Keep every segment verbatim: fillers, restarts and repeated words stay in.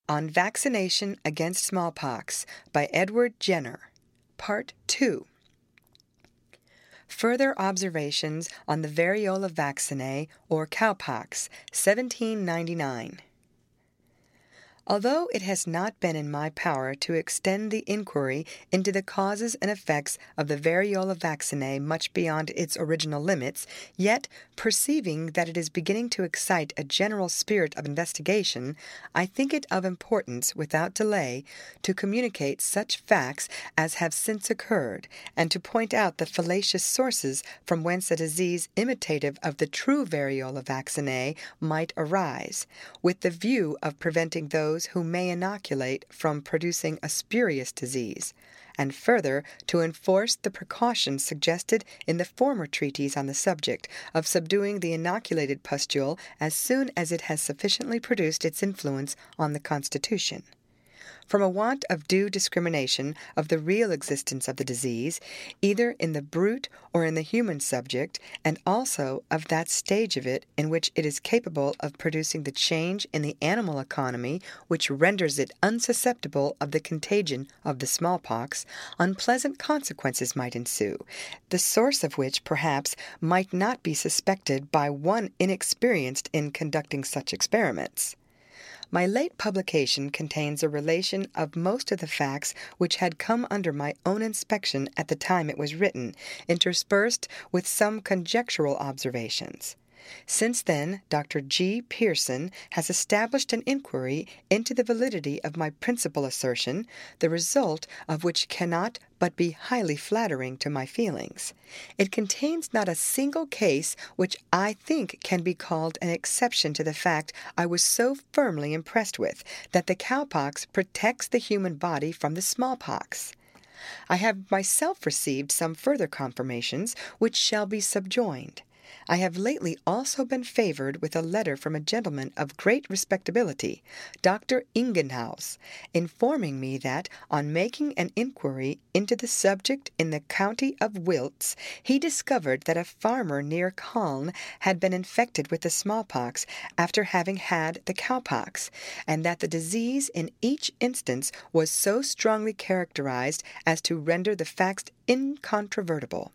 On Vaccination Against Smallpox by Edward Jenner, Part two. Further Observations on the Variola vaccinae, or cowpox, seventeen ninety-nine. Although it has not been in my power to extend the inquiry into the causes and effects of the variola vaccinae much beyond its original limits, yet, perceiving that it is beginning to excite a general spirit of investigation, I think it of importance, without delay, to communicate such facts as have since occurred, and to point out the fallacious sources from whence a disease imitative of the true variola vaccinae might arise, with the view of preventing those who may inoculate from producing a spurious disease, and further to enforce the precautions suggested in the former treatise on the subject of subduing the inoculated pustule as soon as it has sufficiently produced its influence on the constitution. From a want of due discrimination of the real existence of the disease, either in the brute or in the human subject, and also of that stage of it in which it is capable of producing the change in the animal economy which renders it unsusceptible of the contagion of the smallpox, unpleasant consequences might ensue, the source of which perhaps might not be suspected by one inexperienced in conducting such experiments. My late publication contains a relation of most of the facts which had come under my own inspection at the time it was written, interspersed with some conjectural observations. Since then, Doctor G. Pearson has established an inquiry into the validity of my principal assertion, the result of which cannot but be highly flattering to my feelings. It contains not a single case which I think can be called an exception to the fact I was so firmly impressed with, that the cowpox protects the human body from the smallpox. I have myself received some further confirmations, which shall be subjoined. I have lately also been favored with a letter from a gentleman of great respectability, Doctor Ingenhaus, informing me that, on making an inquiry into the subject in the county of Wilts, he discovered that a farmer near Calne had been infected with the smallpox after having had the cowpox, and that the disease in each instance was so strongly characterized as to render the facts incontrovertible.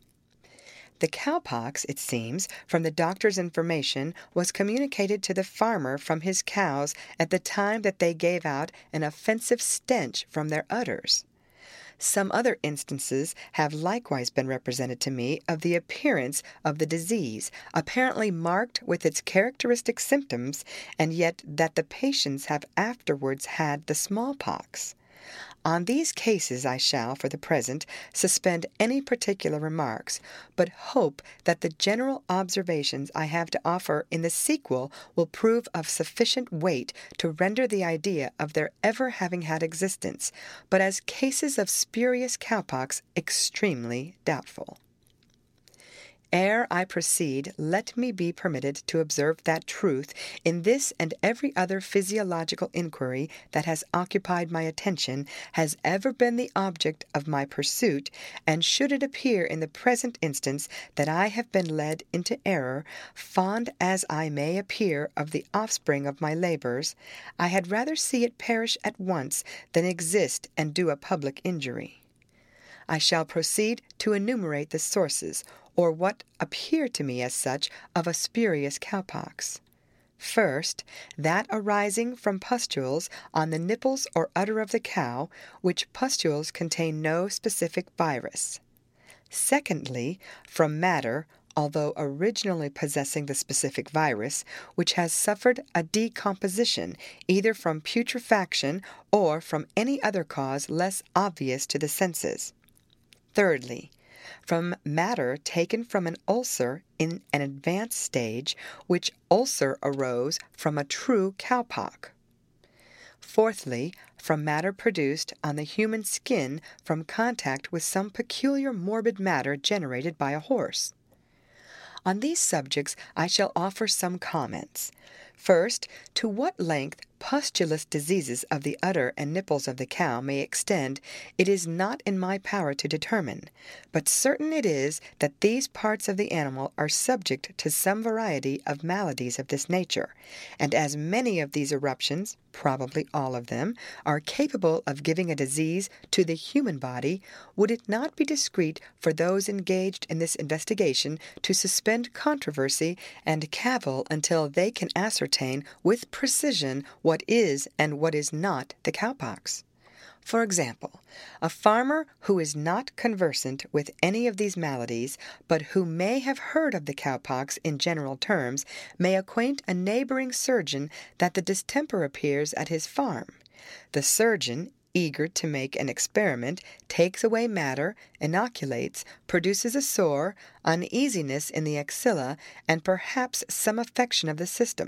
The cowpox, it seems, from the doctor's information, was communicated to the farmer from his cows at the time that they gave out an offensive stench from their udders. Some other instances have likewise been represented to me of the appearance of the disease, apparently marked with its characteristic symptoms, and yet that the patients have afterwards had the smallpox. On these cases I shall, for the present, suspend any particular remarks, but hope that the general observations I have to offer in the sequel will prove of sufficient weight to render the idea of their ever having had existence, but as cases of spurious cowpox extremely doubtful. Ere I proceed, let me be permitted to observe that truth, in this and every other physiological inquiry that has occupied my attention, has ever been the object of my pursuit, and should it appear in the present instance that I have been led into error, fond as I may appear of the offspring of my labours, I had rather see it perish at once than exist and do a public injury. I shall proceed to enumerate the sources, or what appear to me as such, of a spurious cowpox. First, that arising from pustules on the nipples or udder of the cow, which pustules contain no specific virus. Secondly, from matter, although originally possessing the specific virus, which has suffered a decomposition, either from putrefaction or from any other cause less obvious to the senses. Thirdly, from matter taken from an ulcer in an advanced stage, which ulcer arose from a true cowpox. Fourthly, from matter produced on the human skin from contact with some peculiar morbid matter generated by a horse. On these subjects I shall offer some comments. First, to what length pustulous diseases of the udder and nipples of the cow may extend, it is not in my power to determine, but certain it is that these parts of the animal are subject to some variety of maladies of this nature, and as many of these eruptions, probably all of them, are capable of giving a disease to the human body, would it not be discreet for those engaged in this investigation to suspend controversy and cavil until they can ascertain with precision what is and what is not the cowpox? For example, a farmer who is not conversant with any of these maladies, but who may have heard of the cowpox in general terms, may acquaint a neighboring surgeon that the distemper appears at his farm. The surgeon, eager to make an experiment, takes away matter, inoculates, produces a sore, uneasiness in the axilla, and perhaps some affection of the system.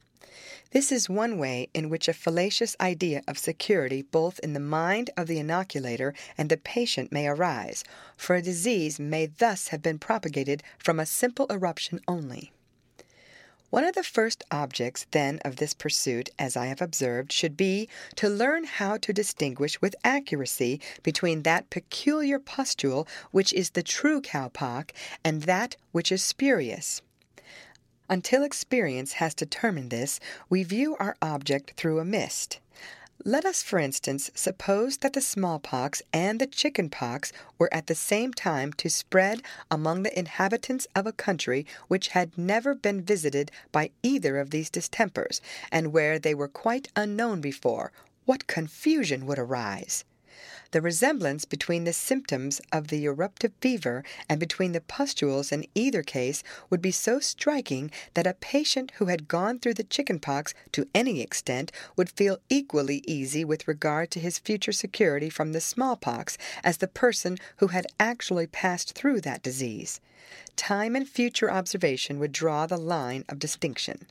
This is one way in which a fallacious idea of security both in the mind of the inoculator and the patient may arise, for a disease may thus have been propagated from a simple eruption only. One of the first objects, then, of this pursuit, as I have observed, should be to learn how to distinguish with accuracy between that peculiar pustule which is the true cowpox and that which is spurious. Until experience has determined this, we view our object through a mist. Let us, for instance, suppose that the smallpox and the chickenpox were at the same time to spread among the inhabitants of a country which had never been visited by either of these distempers, and where they were quite unknown before. What confusion would arise! The resemblance between the symptoms of the eruptive fever and between the pustules in either case would be so striking that a patient who had gone through the chickenpox to any extent would feel equally easy with regard to his future security from the smallpox as the person who had actually passed through that disease. Time and future observation would draw the line of distinction.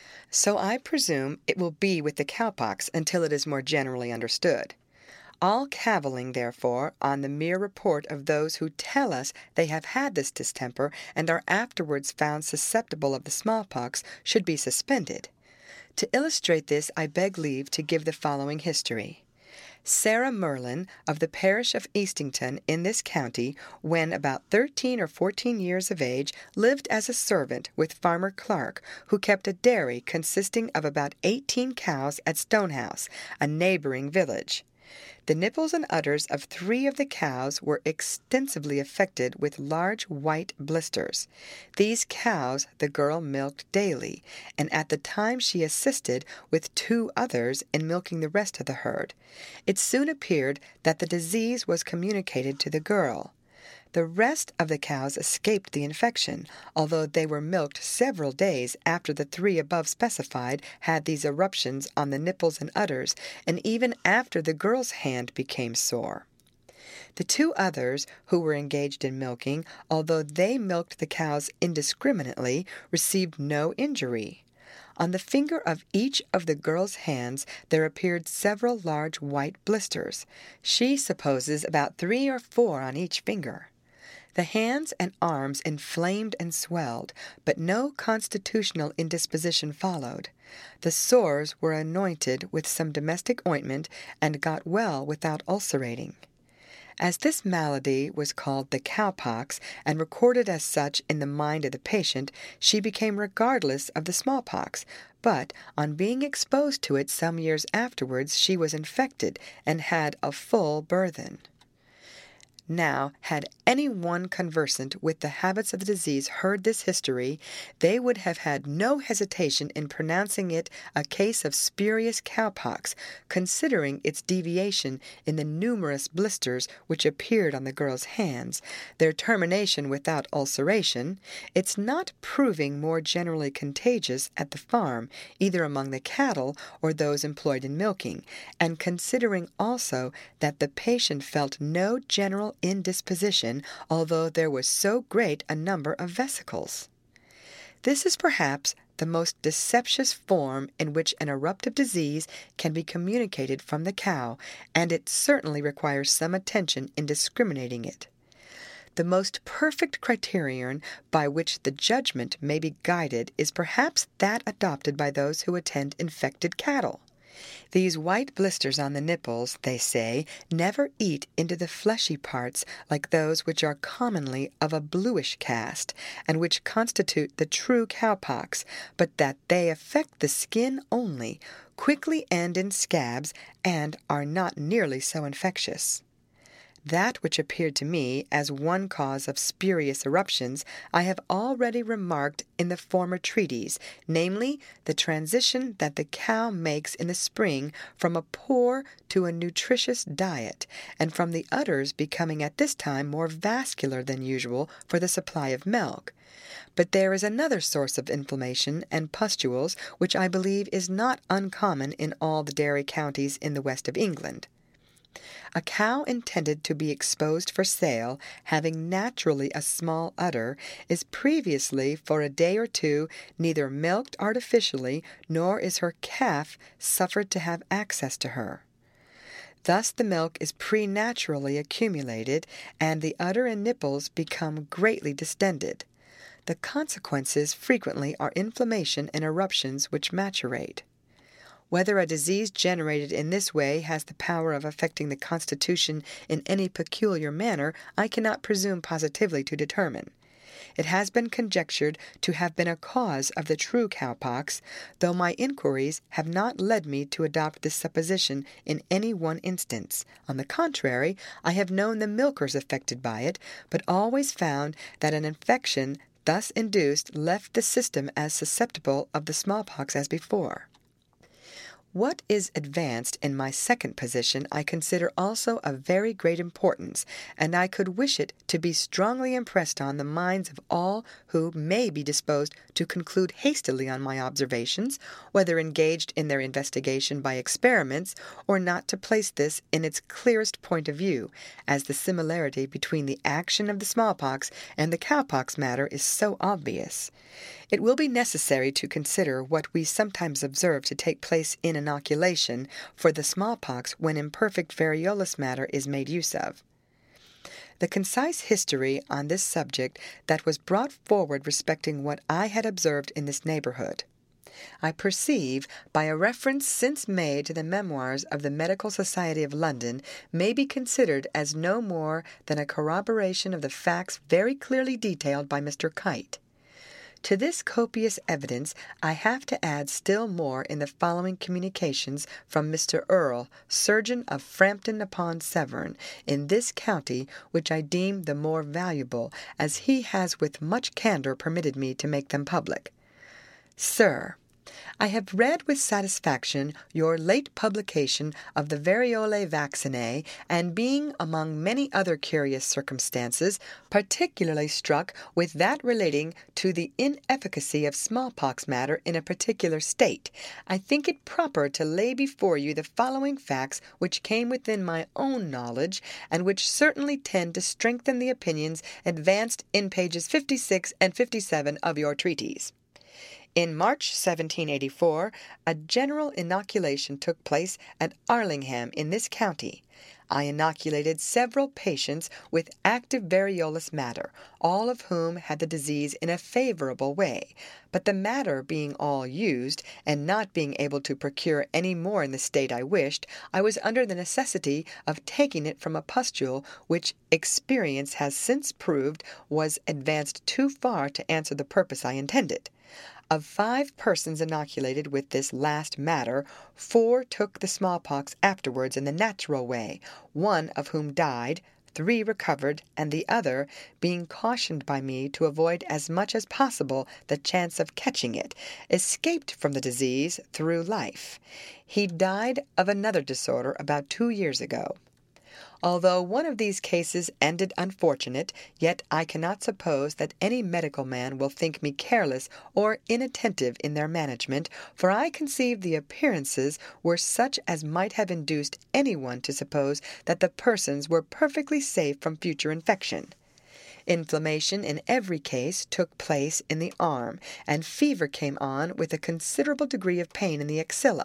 So I presume it will be with the cowpox until it is more generally understood. All cavilling, therefore, on the mere report of those who tell us they have had this distemper and are afterwards found susceptible of the smallpox should be suspended. To illustrate this, I beg leave to give the following history. Sarah Merlin, of the parish of Eastington in this county, when about thirteen or fourteen years of age, lived as a servant with Farmer Clark, who kept a dairy consisting of about eighteen cows at Stonehouse, a neighboring village. The nipples and udders of three of the cows were extensively affected with large white blisters. These cows the girl milked daily, and at the time she assisted with two others in milking the rest of the herd. It soon appeared that the disease was communicated to the girl. The rest of the cows escaped the infection, although they were milked several days after the three above specified had these eruptions on the nipples and udders, and even after the girl's hand became sore. The two others, who were engaged in milking, although they milked the cows indiscriminately, received no injury. On the finger of each of the girl's hands there appeared several large white blisters. She supposes about three or four on each finger. The hands and arms inflamed and swelled, but no constitutional indisposition followed. The sores were anointed with some domestic ointment and got well without ulcerating. As this malady was called the cowpox and recorded as such in the mind of the patient, she became regardless of the smallpox, but on being exposed to it some years afterwards she was infected and had a full burthen. Now, had any one conversant with the habits of the disease heard this history, they would have had no hesitation in pronouncing it a case of spurious cowpox, considering its deviation in the numerous blisters which appeared on the girl's hands, their termination without ulceration, its not proving more generally contagious at the farm, either among the cattle or those employed in milking, and considering also that the patient felt no general indisposition, although there was so great a number of vesicles. This is perhaps the most deceptious form in which an eruptive disease can be communicated from the cow, and it certainly requires some attention in discriminating it. The most perfect criterion by which the judgment may be guided is perhaps that adopted by those who attend infected cattle. These white blisters on the nipples, they say, never eat into the fleshy parts like those which are commonly of a bluish cast, and which constitute the true cowpox, but that they affect the skin only, quickly end in scabs, and are not nearly so infectious. That which appeared to me as one cause of spurious eruptions I have already remarked in the former treatise, namely, the transition that the cow makes in the spring from a poor to a nutritious diet, and from the udders becoming at this time more vascular than usual for the supply of milk. But there is another source of inflammation and pustules which I believe is not uncommon in all the dairy counties in the west of England. A cow intended to be exposed for sale, having naturally a small udder, is previously for a day or two neither milked artificially, nor is her calf suffered to have access to her. Thus the milk is preternaturally accumulated, and the udder and nipples become greatly distended. The consequences frequently are inflammation and eruptions which macerate. Whether a disease generated in this way has the power of affecting the constitution in any peculiar manner, I cannot presume positively to determine. It has been conjectured to have been a cause of the true cowpox, though my inquiries have not led me to adopt this supposition in any one instance. On the contrary, I have known the milkers affected by it, but always found that an infection thus induced left the system as susceptible of the smallpox as before. What is advanced in my second position I consider also of very great importance, and I could wish it to be strongly impressed on the minds of all who may be disposed to conclude hastily on my observations, whether engaged in their investigation by experiments, or not to place this in its clearest point of view, as the similarity between the action of the smallpox and the cowpox matter is so obvious. It will be necessary to consider what we sometimes observe to take place in inoculation for the smallpox when imperfect variolous matter is made use of. The concise history on this subject that was brought forward respecting what I had observed in this neighborhood, I perceive, by a reference since made to the memoirs of the Medical Society of London, may be considered as no more than a corroboration of the facts very clearly detailed by Mister Kite. To this copious evidence I have to add still more in the following communications from Mister Earle, surgeon of Frampton upon Severn, in this county, which I deem the more valuable, as he has with much candour permitted me to make them public. Sir, I have read with satisfaction your late publication of the Variolae Vaccinae, and being, among many other curious circumstances, particularly struck with that relating to the inefficacy of smallpox matter in a particular state, I think it proper to lay before you the following facts which came within my own knowledge, and which certainly tend to strengthen the opinions advanced in pages fifty-six and fifty-seven of your treatise. In March seventeen eighty-four, a general inoculation took place at Arlingham in this county. I inoculated several patients with active variolous matter, all of whom had the disease in a favorable way, but the matter being all used, and not being able to procure any more in the state I wished, I was under the necessity of taking it from a pustule which experience has since proved was advanced too far to answer the purpose I intended. Of five persons inoculated with this last matter, four took the smallpox afterwards in the natural way, one of whom died, three recovered, and the other, being cautioned by me to avoid as much as possible the chance of catching it, escaped from the disease through life. He died of another disorder about two years ago. Although one of these cases ended unfortunate, yet I cannot suppose that any medical man will think me careless or inattentive in their management, for I conceive the appearances were such as might have induced any one to suppose that the persons were perfectly safe from future infection. Inflammation in every case took place in the arm, and fever came on with a considerable degree of pain in the axilla.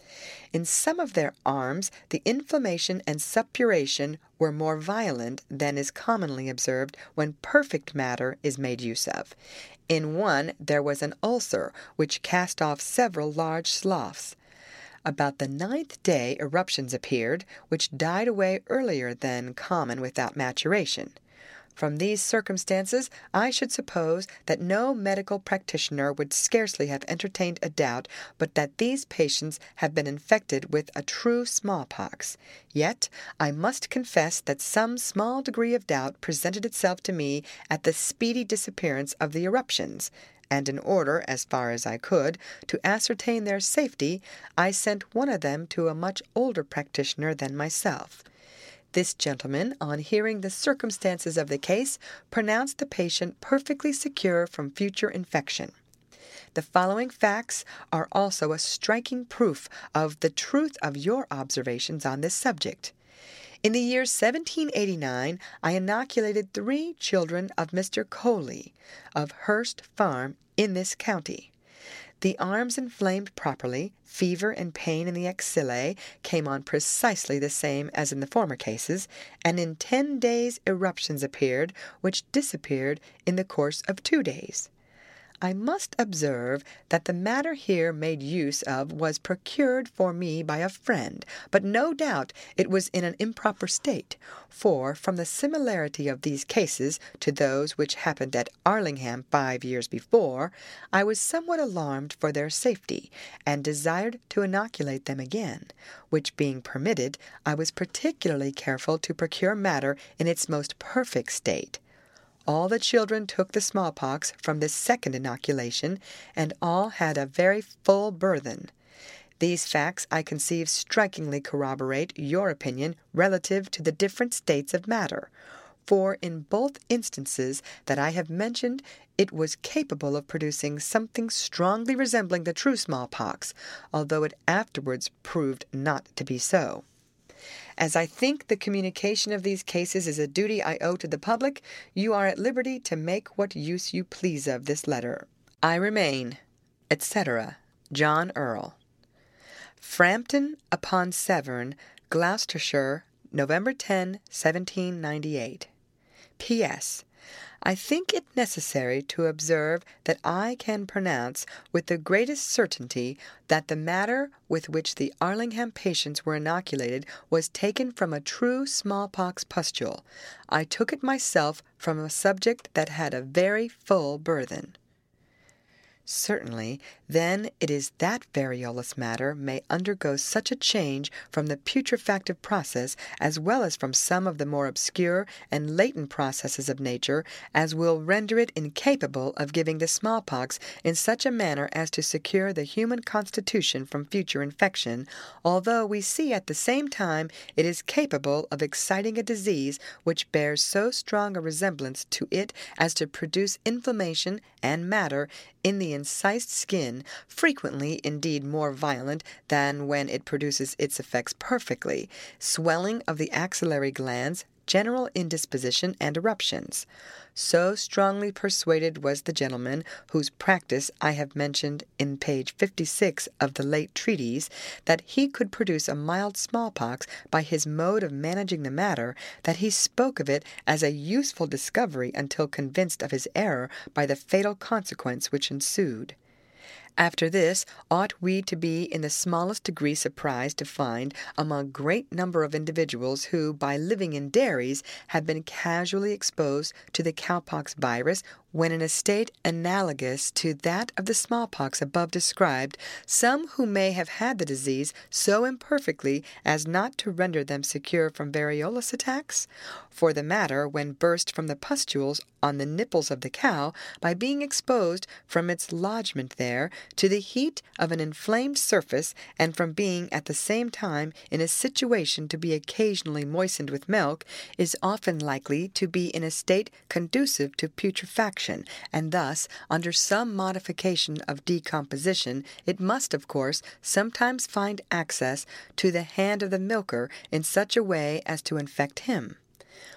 In some of their arms, the inflammation and suppuration were more violent than is commonly observed when perfect matter is made use of. In one there was an ulcer, which cast off several large sloughs. About the ninth day eruptions appeared, which died away earlier than common without maturation. From these circumstances, I should suppose that no medical practitioner would scarcely have entertained a doubt but that these patients have been infected with a true smallpox. Yet I must confess that some small degree of doubt presented itself to me at the speedy disappearance of the eruptions, and in order, as far as I could, to ascertain their safety, I sent one of them to a much older practitioner than myself. This gentleman, on hearing the circumstances of the case, pronounced the patient perfectly secure from future infection. The following facts are also a striking proof of the truth of your observations on this subject. In the year seventeen eighty-nine, I inoculated three children of Mister Coley, of Hurst Farm, in this county. The arms inflamed properly, fever and pain in the axillae came on precisely the same as in the former cases, and in ten days eruptions appeared, which disappeared in the course of two days. I must observe that the matter here made use of was procured for me by a friend, but no doubt it was in an improper state, for, from the similarity of these cases to those which happened at Arlingham five years before, I was somewhat alarmed for their safety, and desired to inoculate them again, which being permitted, I was particularly careful to procure matter in its most perfect state. All the children took the smallpox from this second inoculation, and all had a very full burthen. These facts I conceive strikingly corroborate your opinion relative to the different states of matter, for in both instances that I have mentioned it was capable of producing something strongly resembling the true smallpox, although it afterwards proved not to be so. As I think the communication of these cases is a duty I owe to the public, you are at liberty to make what use you please of this letter. I remain, et cetera, John Earl. Frampton upon Severn, Gloucestershire, November tenth, seventeen ninety-eight. P S. I think it necessary to observe that I can pronounce with the greatest certainty that the matter with which the Arlingham patients were inoculated was taken from a true smallpox pustule. I took it myself from a subject that had a very full burthen. Certainly, then it is that variolous matter may undergo such a change from the putrefactive process, as well as from some of the more obscure and latent processes of nature, as will render it incapable of giving the smallpox in such a manner as to secure the human constitution from future infection, although we see at the same time it is capable of exciting a disease which bears so strong a resemblance to it as to produce inflammation and matter in the incised skin, frequently indeed more violent than when it produces its effects perfectly, swelling of the axillary glands, general indisposition, and eruptions. So strongly persuaded was the gentleman, whose practice I have mentioned in page fifty-six of the late treatise, that he could produce a mild smallpox by his mode of managing the matter, that he spoke of it as a useful discovery until convinced of his error by the fatal consequence which ensued. After this, ought we to be in the smallest degree surprised to find, among a great number of individuals who, by living in dairies, have been casually exposed to the cowpox virus, when in a state analogous to that of the smallpox above described, some who may have had the disease so imperfectly as not to render them secure from variolous attacks? For the matter, when burst from the pustules on the nipples of the cow, by being exposed from its lodgment there to the heat of an inflamed surface, and from being at the same time in a situation to be occasionally moistened with milk, is often likely to be in a state conducive to putrefaction, and thus, under some modification of decomposition, it must, of course, sometimes find access to the hand of the milker in such a way as to infect him.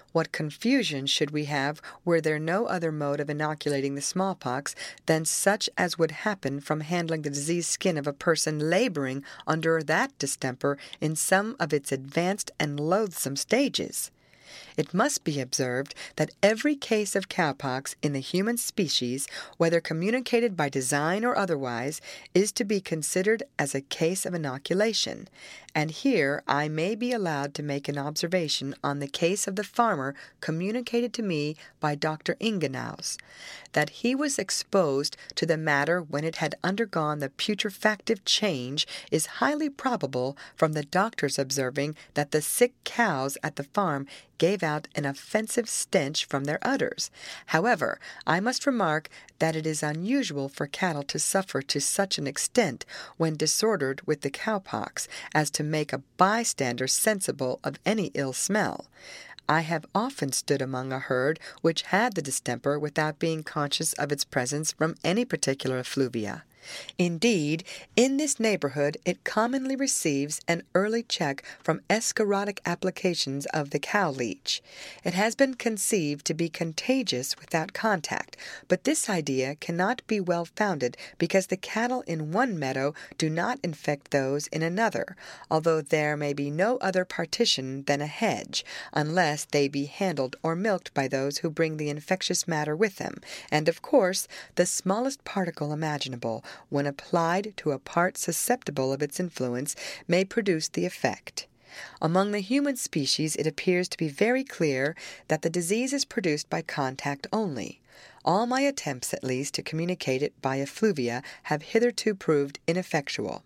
What confusion should we have were there no other mode of inoculating the smallpox than such as would happen from handling the diseased skin of a person laboring under that distemper in some of its advanced and loathsome stages? It must be observed that every case of cowpox in the human species, whether communicated by design or otherwise, is to be considered as a case of inoculation. And here I may be allowed to make an observation on the case of the farmer communicated to me by Doctor Ingenaus. That he was exposed to the matter when it had undergone the putrefactive change is highly probable from the doctor's observing that the sick cows at the farm gave out an offensive stench from their udders. However, I must remark that it is unusual for cattle to suffer to such an extent when disordered with the cowpox as to make a bystander sensible of any ill smell. I have often stood among a herd which had the distemper without being conscious of its presence from any particular effluvia. Indeed, in this neighborhood it commonly receives an early check from escharotic applications of the cow leech. It has been conceived to be contagious without contact, but this idea cannot be well founded because the cattle in one meadow do not infect those in another, although there may be no other partition than a hedge, unless they be handled or milked by those who bring the infectious matter with them, and of course the smallest particle imaginable, when applied to a part susceptible of its influence, may produce the effect. Among the human species it appears to be very clear that the disease is produced by contact only. All my attempts, at least, to communicate it by effluvia have hitherto proved ineffectual.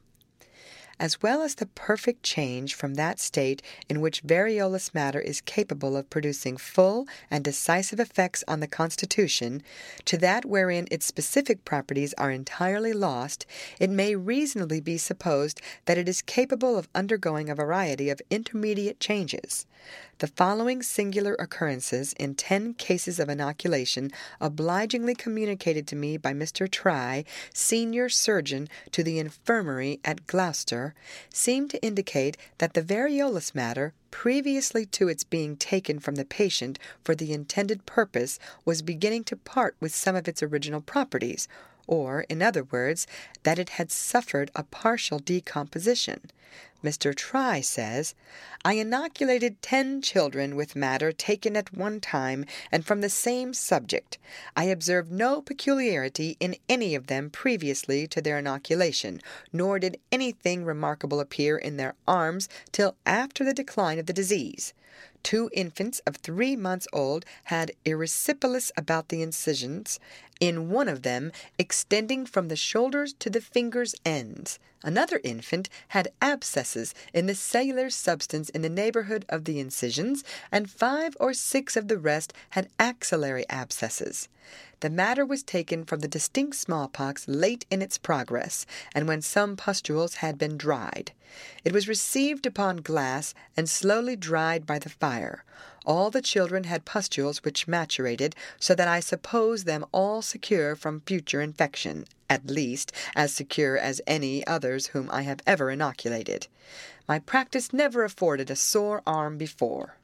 As well as the perfect change from that state in which variolous matter is capable of producing full and decisive effects on the constitution, to that wherein its specific properties are entirely lost, it may reasonably be supposed that it is capable of undergoing a variety of intermediate changes. The following singular occurrences in ten cases of inoculation, obligingly communicated to me by Mister Try, senior surgeon to the infirmary at Gloucester, seem to indicate that the variolous matter, previously to its being taken from the patient for the intended purpose, was beginning to part with some of its original properties, or, in other words, that it had suffered a partial decomposition. Mister Try says, "I inoculated ten children with matter taken at one time and from the same subject. I observed no peculiarity in any of them previously to their inoculation, nor did anything remarkable appear in their arms till after the decline of the disease. Two infants of three months old had erysipelas about the incisions, in one of them extending from the shoulders to the fingers' ends. Another infant had abscesses in the cellular substance in the neighborhood of the incisions, and five or six of the rest had axillary abscesses. The matter was taken from the distinct smallpox late in its progress, and when some pustules had been dried. It was received upon glass and slowly dried by the fire. All the children had pustules which maturated, so that I suppose them all secure from future infection, at least as secure as any others whom I have ever inoculated. My practice never afforded a sore arm before."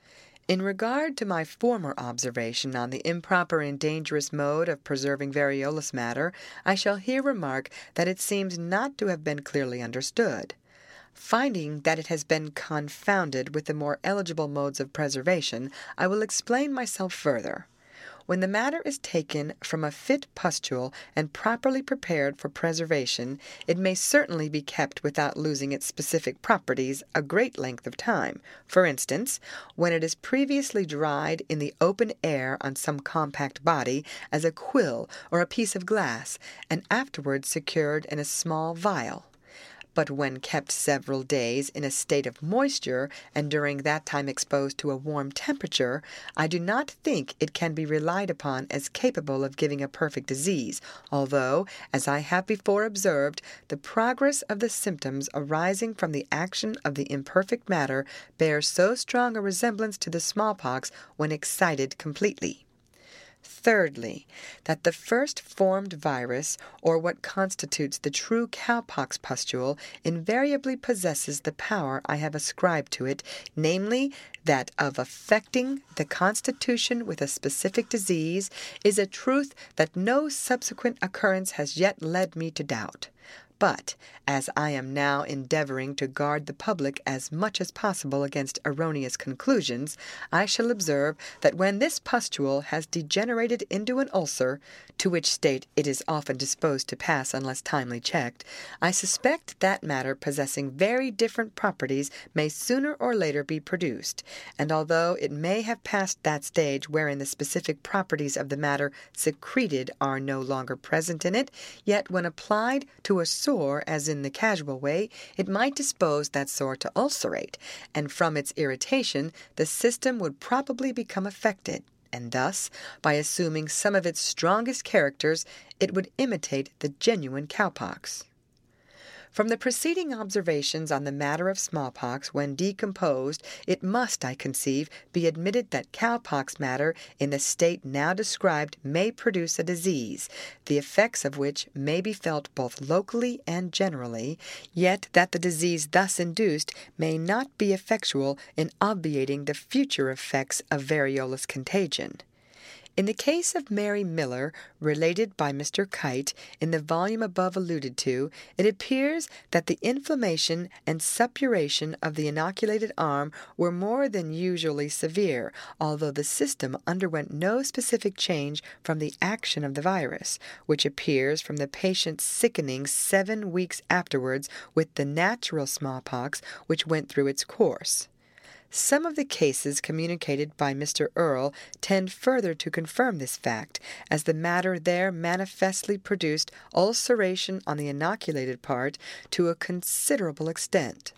In regard to my former observation on the improper and dangerous mode of preserving variolous matter, I shall here remark that it seems not to have been clearly understood. Finding that it has been confounded with the more eligible modes of preservation, I will explain myself further. When the matter is taken from a fit pustule and properly prepared for preservation, it may certainly be kept without losing its specific properties a great length of time. For instance, when it is previously dried in the open air on some compact body, as a quill or a piece of glass, and afterwards secured in a small vial. But when kept several days in a state of moisture, and during that time exposed to a warm temperature, I do not think it can be relied upon as capable of giving a perfect disease, although, as I have before observed, the progress of the symptoms arising from the action of the imperfect matter bears so strong a resemblance to the smallpox when excited completely. Thirdly, that the first formed virus, or what constitutes the true cowpox pustule, invariably possesses the power I have ascribed to it, namely, that of affecting the constitution with a specific disease, is a truth that no subsequent occurrence has yet led me to doubt. But, as I am now endeavoring to guard the public as much as possible against erroneous conclusions, I shall observe that when this pustule has degenerated into an ulcer, to which state it is often disposed to pass unless timely checked, I suspect that matter possessing very different properties may sooner or later be produced, and although it may have passed that stage wherein the specific properties of the matter secreted are no longer present in it, yet when applied to a sore, as in the casual way, it might dispose that sore to ulcerate, and from its irritation the system would probably become affected, and thus, by assuming some of its strongest characters, it would imitate the genuine cowpox. From the preceding observations on the matter of smallpox, when decomposed, it must, I conceive, be admitted that cowpox matter in the state now described may produce a disease, the effects of which may be felt both locally and generally, yet that the disease thus induced may not be effectual in obviating the future effects of variolous contagion. In the case of Mary Miller, related by Mister Kite in the volume above alluded to, it appears that the inflammation and suppuration of the inoculated arm were more than usually severe, although the system underwent no specific change from the action of the virus, which appears from the patient's sickening seven weeks afterwards with the natural smallpox which went through its course. Some of the cases communicated by Mister Earle tend further to confirm this fact, as the matter there manifestly produced ulceration on the inoculated part to a considerable extent.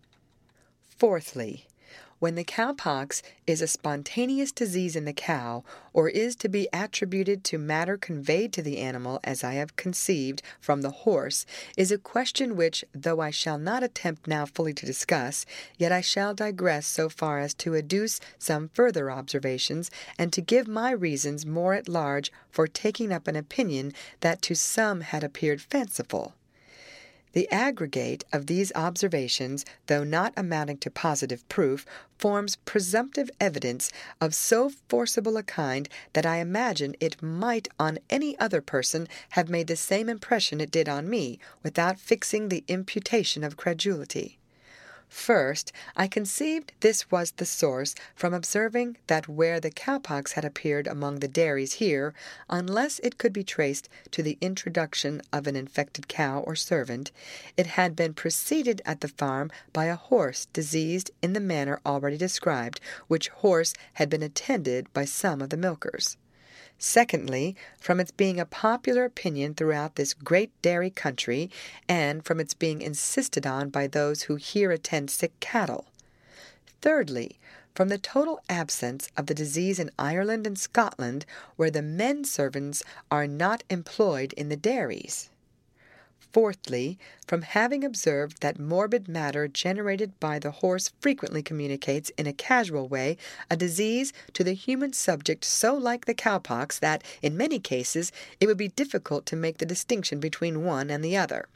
Fourthly, when the cowpox is a spontaneous disease in the cow, or is to be attributed to matter conveyed to the animal, as I have conceived, from the horse, is a question which, though I shall not attempt now fully to discuss, yet I shall digress so far as to adduce some further observations, and to give my reasons more at large for taking up an opinion that to some had appeared fanciful. The aggregate of these observations, though not amounting to positive proof, forms presumptive evidence of so forcible a kind that I imagine it might on any other person have made the same impression it did on me, without fixing the imputation of credulity. First, I conceived this was the source from observing that where the cowpox had appeared among the dairies here, unless it could be traced to the introduction of an infected cow or servant, it had been preceded at the farm by a horse diseased in the manner already described, which horse had been attended by some of the milkers. Secondly, from its being a popular opinion throughout this great dairy country, and from its being insisted on by those who here attend sick cattle. Thirdly, from the total absence of the disease in Ireland and Scotland, where the men servants are not employed in the dairies. Fourthly, from having observed that morbid matter generated by the horse frequently communicates in a casual way a disease to the human subject so like the cowpox that, in many cases, it would be difficult to make the distinction between one and the other.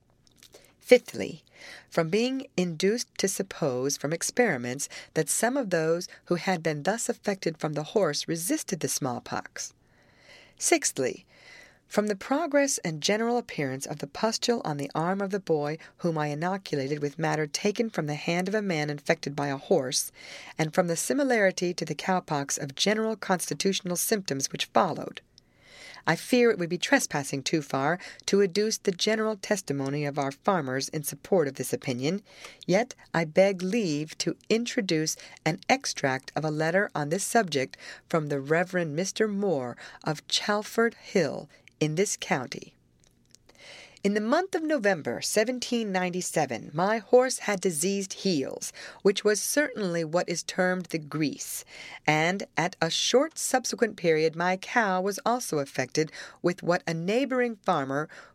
Fifthly, from being induced to suppose from experiments that some of those who had been thus affected from the horse resisted the smallpox. Sixthly, from the progress and general appearance of the pustule on the arm of the boy whom I inoculated with matter taken from the hand of a man infected by a horse, and from the similarity to the cowpox of general constitutional symptoms which followed. I fear it would be trespassing too far to adduce the general testimony of our farmers in support of this opinion, yet I beg leave to introduce an extract of a letter on this subject from the Reverend Mister Moore of Chalford Hill, in this county. In the month of November, seventeen ninety-seven, my horse had diseased heels, which was certainly what is termed the grease, and at a short subsequent period my cow was also affected with what a neighboring farmer,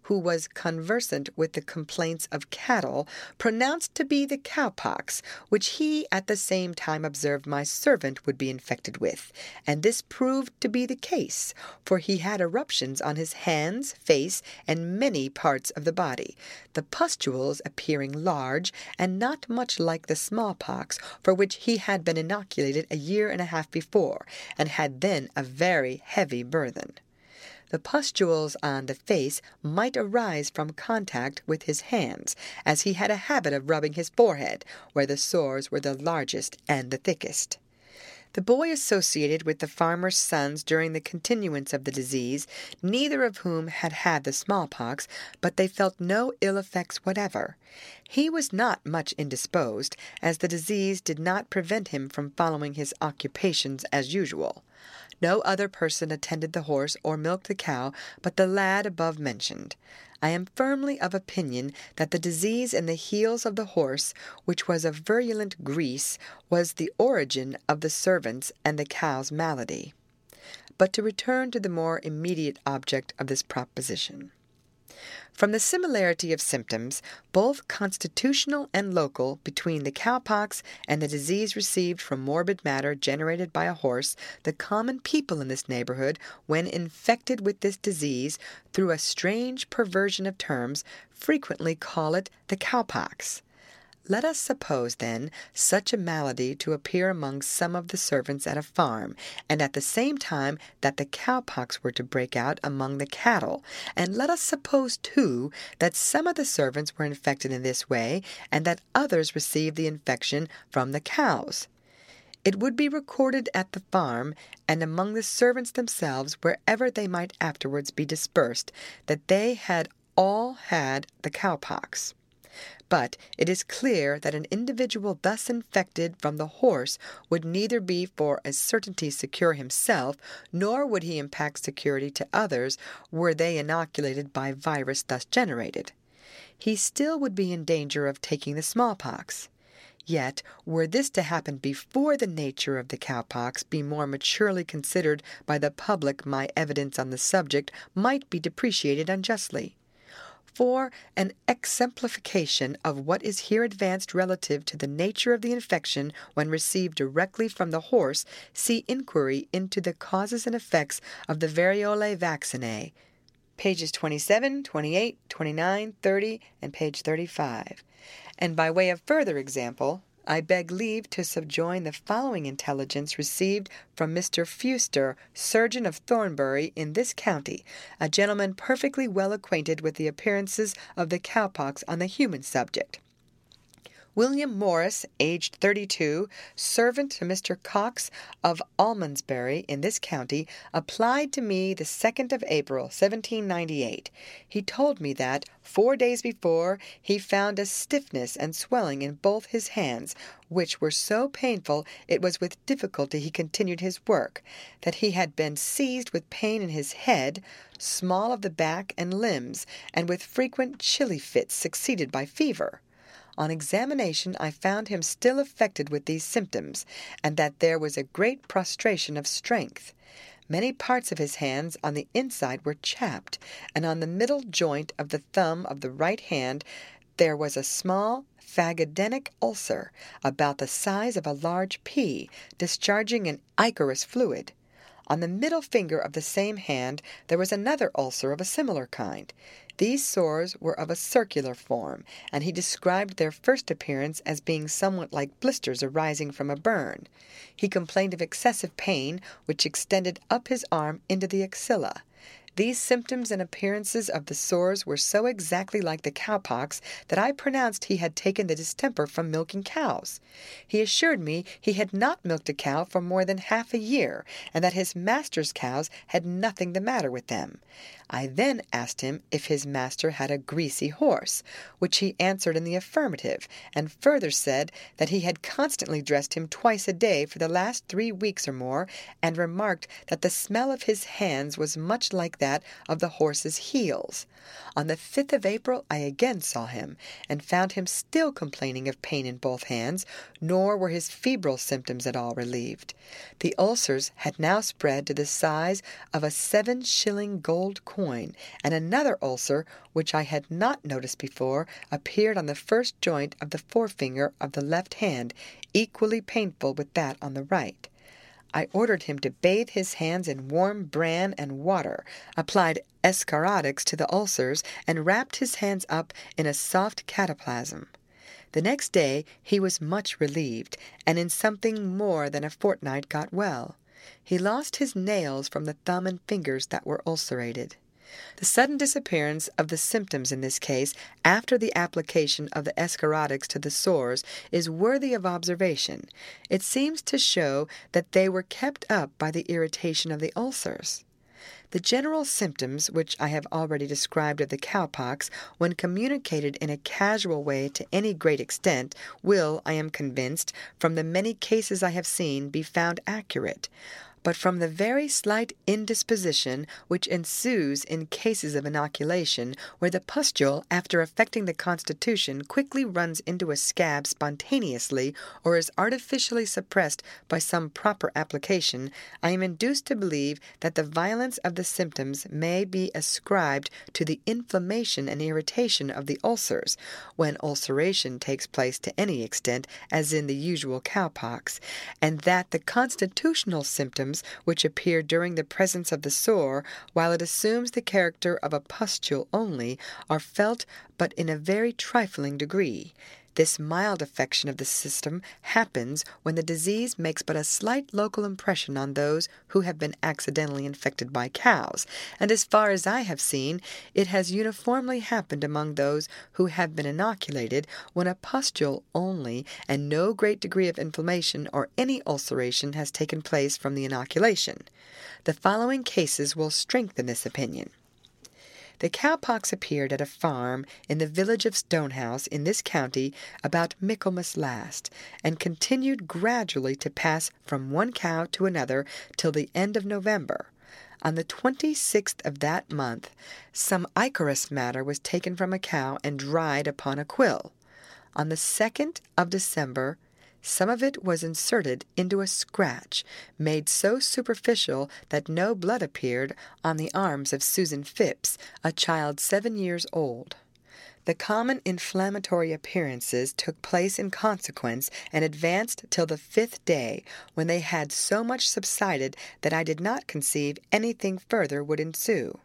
who was conversant with the complaints of cattle, pronounced to be the cowpox, which he at the same time observed my servant would be infected with, and this proved to be the case, for he had eruptions on his hands, face, and many parts of the body, the pustules appearing large, and not much like the smallpox, for which he had been inoculated a year and a half before, and had then a very heavy burthen. The pustules on the face might arise from contact with his hands, as he had a habit of rubbing his forehead, where the sores were the largest and the thickest. The boy associated with the farmer's sons during the continuance of the disease, neither of whom had had the smallpox, but they felt no ill effects whatever. He was not much indisposed, as the disease did not prevent him from following his occupations as usual. No other person attended the horse or milked the cow but the lad above mentioned. I am firmly of opinion that the disease in the heels of the horse, which was a virulent grease, was the origin of the servant's and the cow's malady. But to return to the more immediate object of this proposition. From the similarity of symptoms, both constitutional and local, between the cowpox and the disease received from morbid matter generated by a horse, the common people in this neighborhood, when infected with this disease, through a strange perversion of terms, frequently call it the cowpox. Let us suppose, then, such a malady to appear among some of the servants at a farm, and at the same time that the cowpox were to break out among the cattle, and let us suppose, too, that some of the servants were infected in this way, and that others received the infection from the cows. It would be recorded at the farm, and among the servants themselves, wherever they might afterwards be dispersed, that they had all had the cowpox. But it is clear that an individual thus infected from the horse would neither be for a certainty secure himself, nor would he impact security to others were they inoculated by virus thus generated. He still would be in danger of taking the smallpox. Yet, were this to happen before the nature of the cowpox be more maturely considered by the public, my evidence on the subject might be depreciated unjustly. For an exemplification of what is here advanced relative to the nature of the infection when received directly from the horse, see inquiry into the causes and effects of the variolae vaccinae, pages twenty-seven, twenty-eight, twenty-nine, thirty, and page thirty-five. And by way of further example, I beg leave to subjoin the following intelligence received from Mister Fuster, surgeon of Thornbury in this county, a gentleman perfectly well acquainted with the appearances of the cowpox on the human subject. William Morris, aged thirty-two, servant to Mister Cox of Almondsbury in this county, applied to me the second of April, seventeen ninety-eight. He told me that, four days before, he found a stiffness and swelling in both his hands, which were so painful it was with difficulty he continued his work, that he had been seized with pain in his head, small of the back and limbs, and with frequent chilly fits succeeded by fever. On examination I found him still affected with these symptoms, and that there was a great prostration of strength. Many parts of his hands on the inside were chapped, and on the middle joint of the thumb of the right hand there was a small phagedenic ulcer, about the size of a large pea, discharging an ichorous fluid. On the middle finger of the same hand there was another ulcer of a similar kind. These sores were of a circular form, and he described their first appearance as being somewhat like blisters arising from a burn. He complained of excessive pain, which extended up his arm into the axilla. These symptoms and appearances of the sores were so exactly like the cowpox that I pronounced he had taken the distemper from milking cows. He assured me he had not milked a cow for more than half a year, and that his master's cows had nothing the matter with them. I then asked him if his master had a greasy horse, which he answered in the affirmative, and further said that he had constantly dressed him twice a day for the last three weeks or more, and remarked that the smell of his hands was much like that that of the horse's heels. On the fifth of April I again saw him, and found him still complaining of pain in both hands, nor were his febrile symptoms at all relieved. The ulcers had now spread to the size of a seven-shilling gold coin, and another ulcer, which I had not noticed before, appeared on the first joint of the forefinger of the left hand, equally painful with that on the right. I ordered him to bathe his hands in warm bran and water, applied escharotics to the ulcers, and wrapped his hands up in a soft cataplasm. The next day he was much relieved, and in something more than a fortnight got well. He lost his nails from the thumb and fingers that were ulcerated. The sudden disappearance of the symptoms in this case, after the application of the escharotics to the sores, is worthy of observation. It seems to show that they were kept up by the irritation of the ulcers. The general symptoms, which I have already described of the cowpox, when communicated in a casual way to any great extent, will, I am convinced, from the many cases I have seen, be found accurate. But from the very slight indisposition which ensues in cases of inoculation, where the pustule, after affecting the constitution, quickly runs into a scab spontaneously, or is artificially suppressed by some proper application, I am induced to believe that the violence of the symptoms may be ascribed to the inflammation and irritation of the ulcers, when ulceration takes place to any extent, as in the usual cowpox, and that the constitutional symptoms which appear during the presence of the sore, while it assumes the character of a pustule only, are felt but in a very trifling degree. This mild affection of the system happens when the disease makes but a slight local impression on those who have been accidentally infected by cows, and as far as I have seen, it has uniformly happened among those who have been inoculated, when a pustule only, and no great degree of inflammation or any ulceration has taken place from the inoculation. The following cases will strengthen this opinion. The cowpox appeared at a farm in the village of Stonehouse in this county about Michaelmas last, and continued gradually to pass from one cow to another till the end of November. On the twenty-sixth of that month, some ichorous matter was taken from a cow and dried upon a quill. On the second of December, some of it was inserted into a scratch, made so superficial that no blood appeared, on the arms of Susan Phipps, a child seven years old. The common inflammatory appearances took place in consequence, and advanced till the fifth day, when they had so much subsided that I did not conceive anything further would ensue.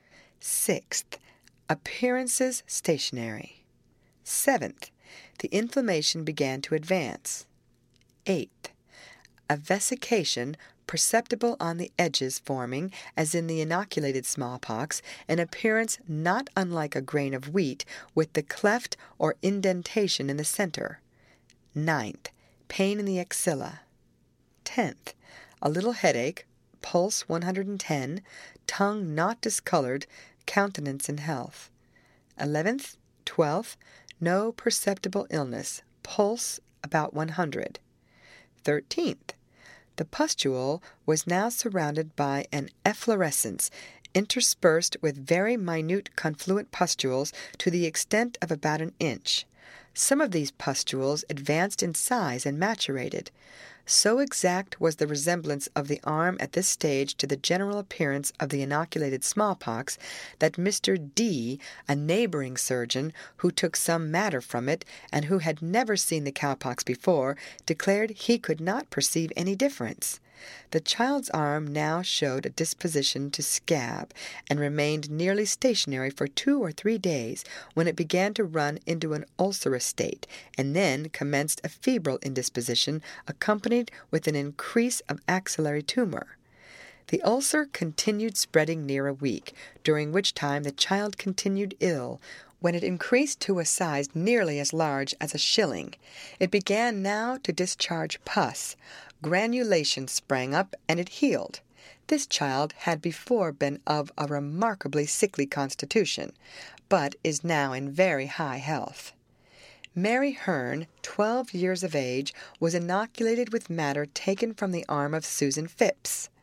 Sixth, appearances stationary. Seventh, the inflammation began to advance. Eighth, a vesication perceptible on the edges, forming, as in the inoculated smallpox, an appearance not unlike a grain of wheat, with the cleft or indentation in the center. Ninth, pain in the axilla. Tenth, a little headache, pulse one hundred ten, tongue not discolored, countenance in health. Eleventh, twelfth, no perceptible illness, pulse about one hundred. Thirteenth, the pustule was now surrounded by an efflorescence, interspersed with very minute confluent pustules to the extent of about an inch. Some of these pustules advanced in size and maturated. So exact was the resemblance of the arm at this stage to the general appearance of the inoculated smallpox, that Mister D., a neighboring surgeon, who took some matter from it, and who had never seen the cowpox before, declared he could not perceive any difference. The child's arm now showed a disposition to scab, and remained nearly stationary for two or three days, when it began to run into an ulcerous state, and then commenced a febrile indisposition, accompanied with an increase of axillary tumor. The ulcer continued spreading near a week, during which time the child continued ill, when it increased to a size nearly as large as a shilling. It began now to discharge pus. Granulation sprang up, and it healed. This child had before been of a remarkably sickly constitution, but is now in very high health. Mary Hearn, twelve years of age, was inoculated with matter taken from the arm of Susan Phipps.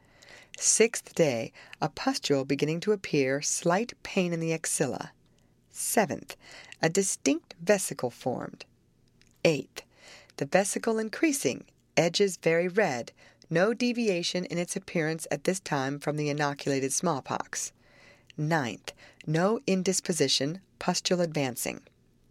Sixth day, a pustule beginning to appear, slight pain in the axilla. Seventh, a distinct vesicle formed. Eighth, the vesicle increasing, edges very red, no deviation in its appearance at this time from the inoculated smallpox. Ninth, no indisposition, pustule advancing.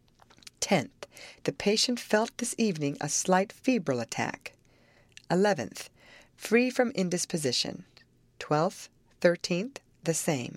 Tenth, the patient felt this evening a slight febrile attack. Eleventh, free from indisposition. Twelfth, thirteenth, the same.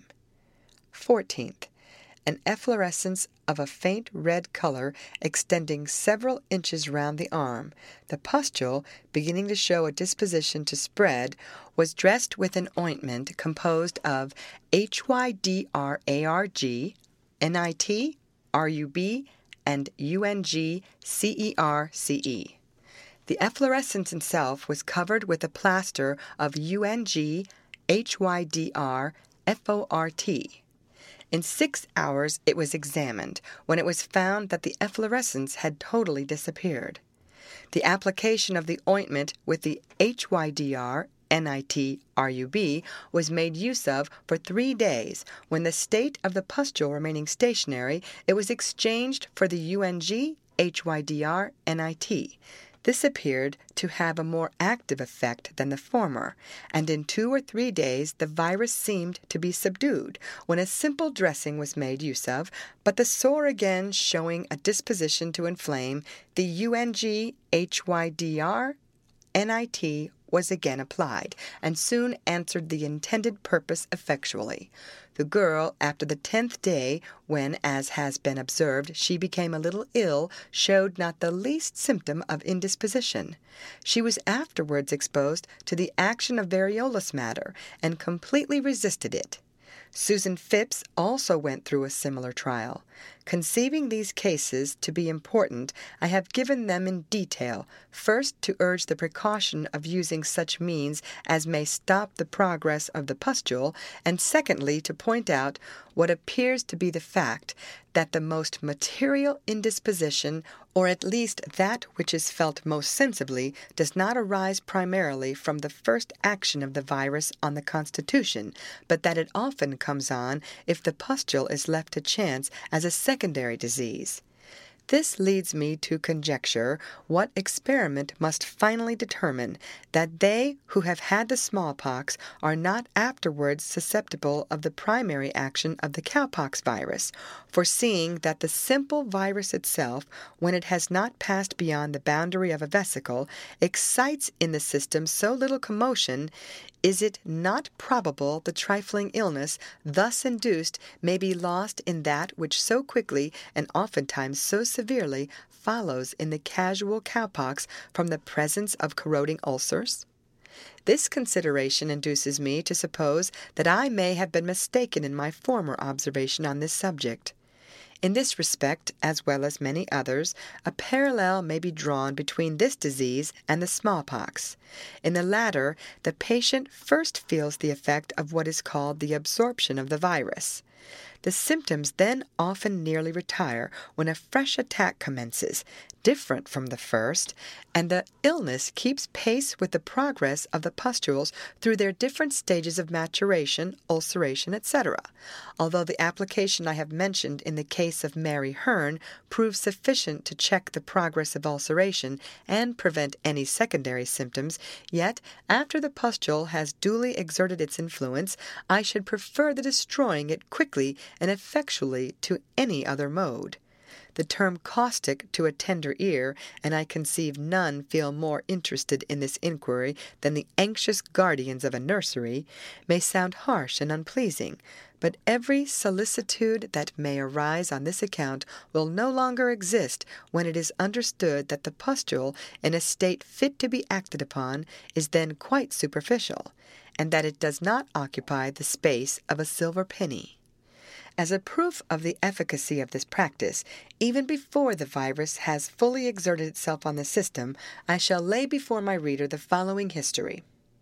Fourteenth, an efflorescence of a faint red color extending several inches round the arm. The pustule, beginning to show a disposition to spread, was dressed with an ointment composed of H Y D R A R G, N I T, R U B, and U N G C E R C E. The efflorescence itself was covered with a plaster of U N G, H Y D R, F O R T. In six hours it was examined, when it was found that the efflorescence had totally disappeared. The application of the ointment with the H Y D R, N I T, R U B was made use of for three days. When the state of the pustule remaining stationary, it was exchanged for the U N G, H Y D R, N I T. This appeared to have a more active effect than the former, and in two or three days the virus seemed to be subdued, when a simple dressing was made use of, but the sore again showing a disposition to inflame, the U N G, H Y D R, N I T was again applied, and soon answered the intended purpose effectually. The girl, after the tenth day, when, as has been observed, she became a little ill, showed not the least symptom of indisposition. She was afterwards exposed to the action of variolous matter, and completely resisted it. Susan Phipps also went through a similar trial. Conceiving these cases to be important, I have given them in detail, first to urge the precaution of using such means as may stop the progress of the pustule, and secondly to point out what appears to be the fact, that the most material indisposition, or at least that which is felt most sensibly, does not arise primarily from the first action of the virus on the constitution, but that it often comes on if the pustule is left to chance as a secondary disease. This leads me to conjecture what experiment must finally determine, that they who have had the smallpox are not afterwards susceptible of the primary action of the cowpox virus, foreseeing that the simple virus itself, when it has not passed beyond the boundary of a vesicle, excites in the system so little commotion. Is it not probable the trifling illness thus induced may be lost in that which so quickly, and oftentimes so severely, follows in the casual cowpox from the presence of corroding ulcers? This consideration induces me to suppose that I may have been mistaken in my former observation on this subject. In this respect, as well as many others, a parallel may be drawn between this disease and the smallpox. In the latter, the patient first feels the effect of what is called the absorption of the virus. The symptoms then often nearly retire when a fresh attack commences, different from the first, and the illness keeps pace with the progress of the pustules through their different stages of maturation, ulceration, et cetera. Although the application I have mentioned in the case of Mary Hearn proves sufficient to check the progress of ulceration and prevent any secondary symptoms, yet, after the pustule has duly exerted its influence, I should prefer the destroying it quickly and effectually to any other mode. The term caustic to a tender ear, and I conceive none feel more interested in this inquiry than the anxious guardians of a nursery, may sound harsh and unpleasing, but every solicitude that may arise on this account will no longer exist when it is understood that the pustule, in a state fit to be acted upon, is then quite superficial, and that it does not occupy the space of a silver penny. As a proof of the efficacy of this practice, even before the virus has fully exerted itself on the system, I shall lay before my reader the following history.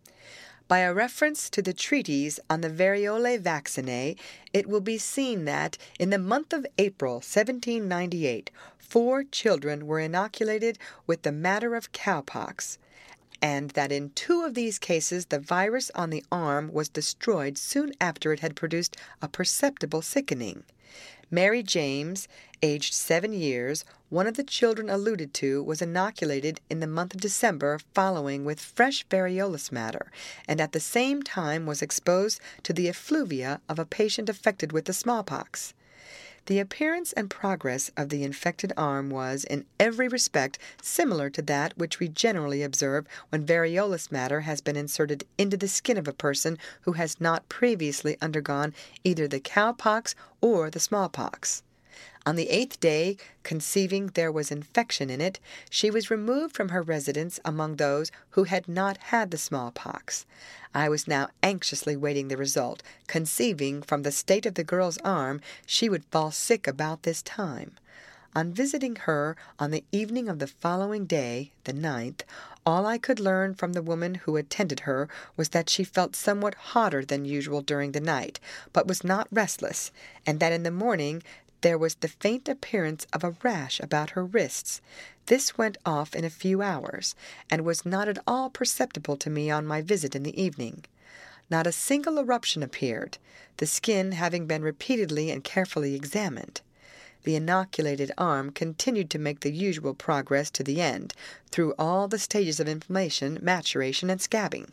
By a reference to the treatise on the variolae vaccinae, it will be seen that, in the month of April, seventeen ninety-eight, four children were inoculated with the matter of cowpox, and that in two of these cases the virus on the arm was destroyed soon after it had produced a perceptible sickening. Mary James, aged seven years, one of the children alluded to, was inoculated in the month of December following with fresh variolous matter, and at the same time was exposed to the effluvia of a patient affected with the smallpox. The appearance and progress of the infected arm was, in every respect, similar to that which we generally observe when variolous matter has been inserted into the skin of a person who has not previously undergone either the cowpox or the smallpox. On the eighth day, conceiving there was infection in it, she was removed from her residence among those who had not had the smallpox. I was now anxiously waiting the result, conceiving from the state of the girl's arm she would fall sick about this time. On visiting her on the evening of the following day, the ninth, all I could learn from the woman who attended her was that she felt somewhat hotter than usual during the night, but was not restless, and that in the morning there was the faint appearance of a rash about her wrists. This went off in a few hours, and was not at all perceptible to me on my visit in the evening. Not a single eruption appeared, the skin having been repeatedly and carefully examined. The inoculated arm continued to make the usual progress to the end, through all the stages of inflammation, maturation, and scabbing.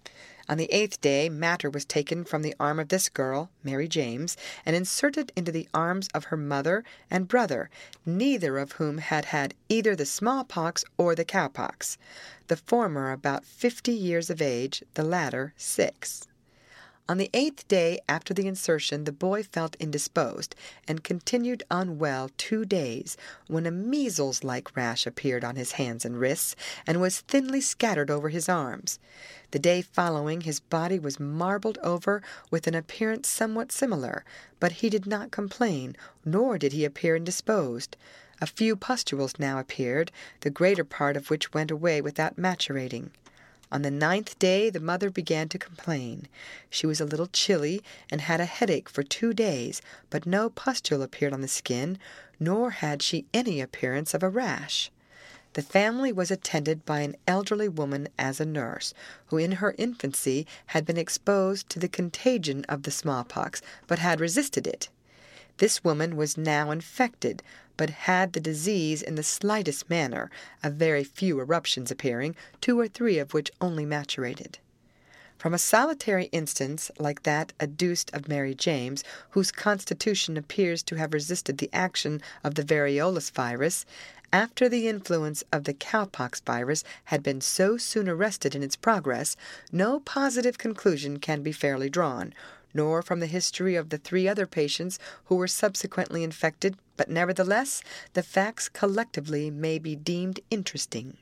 On the eighth day, matter was taken from the arm of this girl, Mary James, and inserted into the arms of her mother and brother, neither of whom had had either the smallpox or the cowpox, the former about fifty years of age, the latter six. On the eighth day after the insertion the boy felt indisposed, and continued unwell two days, when a measles-like rash appeared on his hands and wrists, and was thinly scattered over his arms. The day following his body was marbled over with an appearance somewhat similar, but he did not complain, nor did he appear indisposed. A few pustules now appeared, the greater part of which went away without maturating. On the ninth day the mother began to complain. She was a little chilly, and had a headache for two days, but no pustule appeared on the skin, nor had she any appearance of a rash. The family was attended by an elderly woman as a nurse, who in her infancy had been exposed to the contagion of the smallpox, but had resisted it. This woman was now infected, but had the disease in the slightest manner, a very few eruptions appearing, two or three of which only maturated. From a solitary instance, like that adduced of Mary James, whose constitution appears to have resisted the action of the variolous virus, after the influence of the cowpox virus had been so soon arrested in its progress, no positive conclusion can be fairly drawn, nor from the history of the three other patients who were subsequently infected, but nevertheless the facts collectively may be deemed interesting.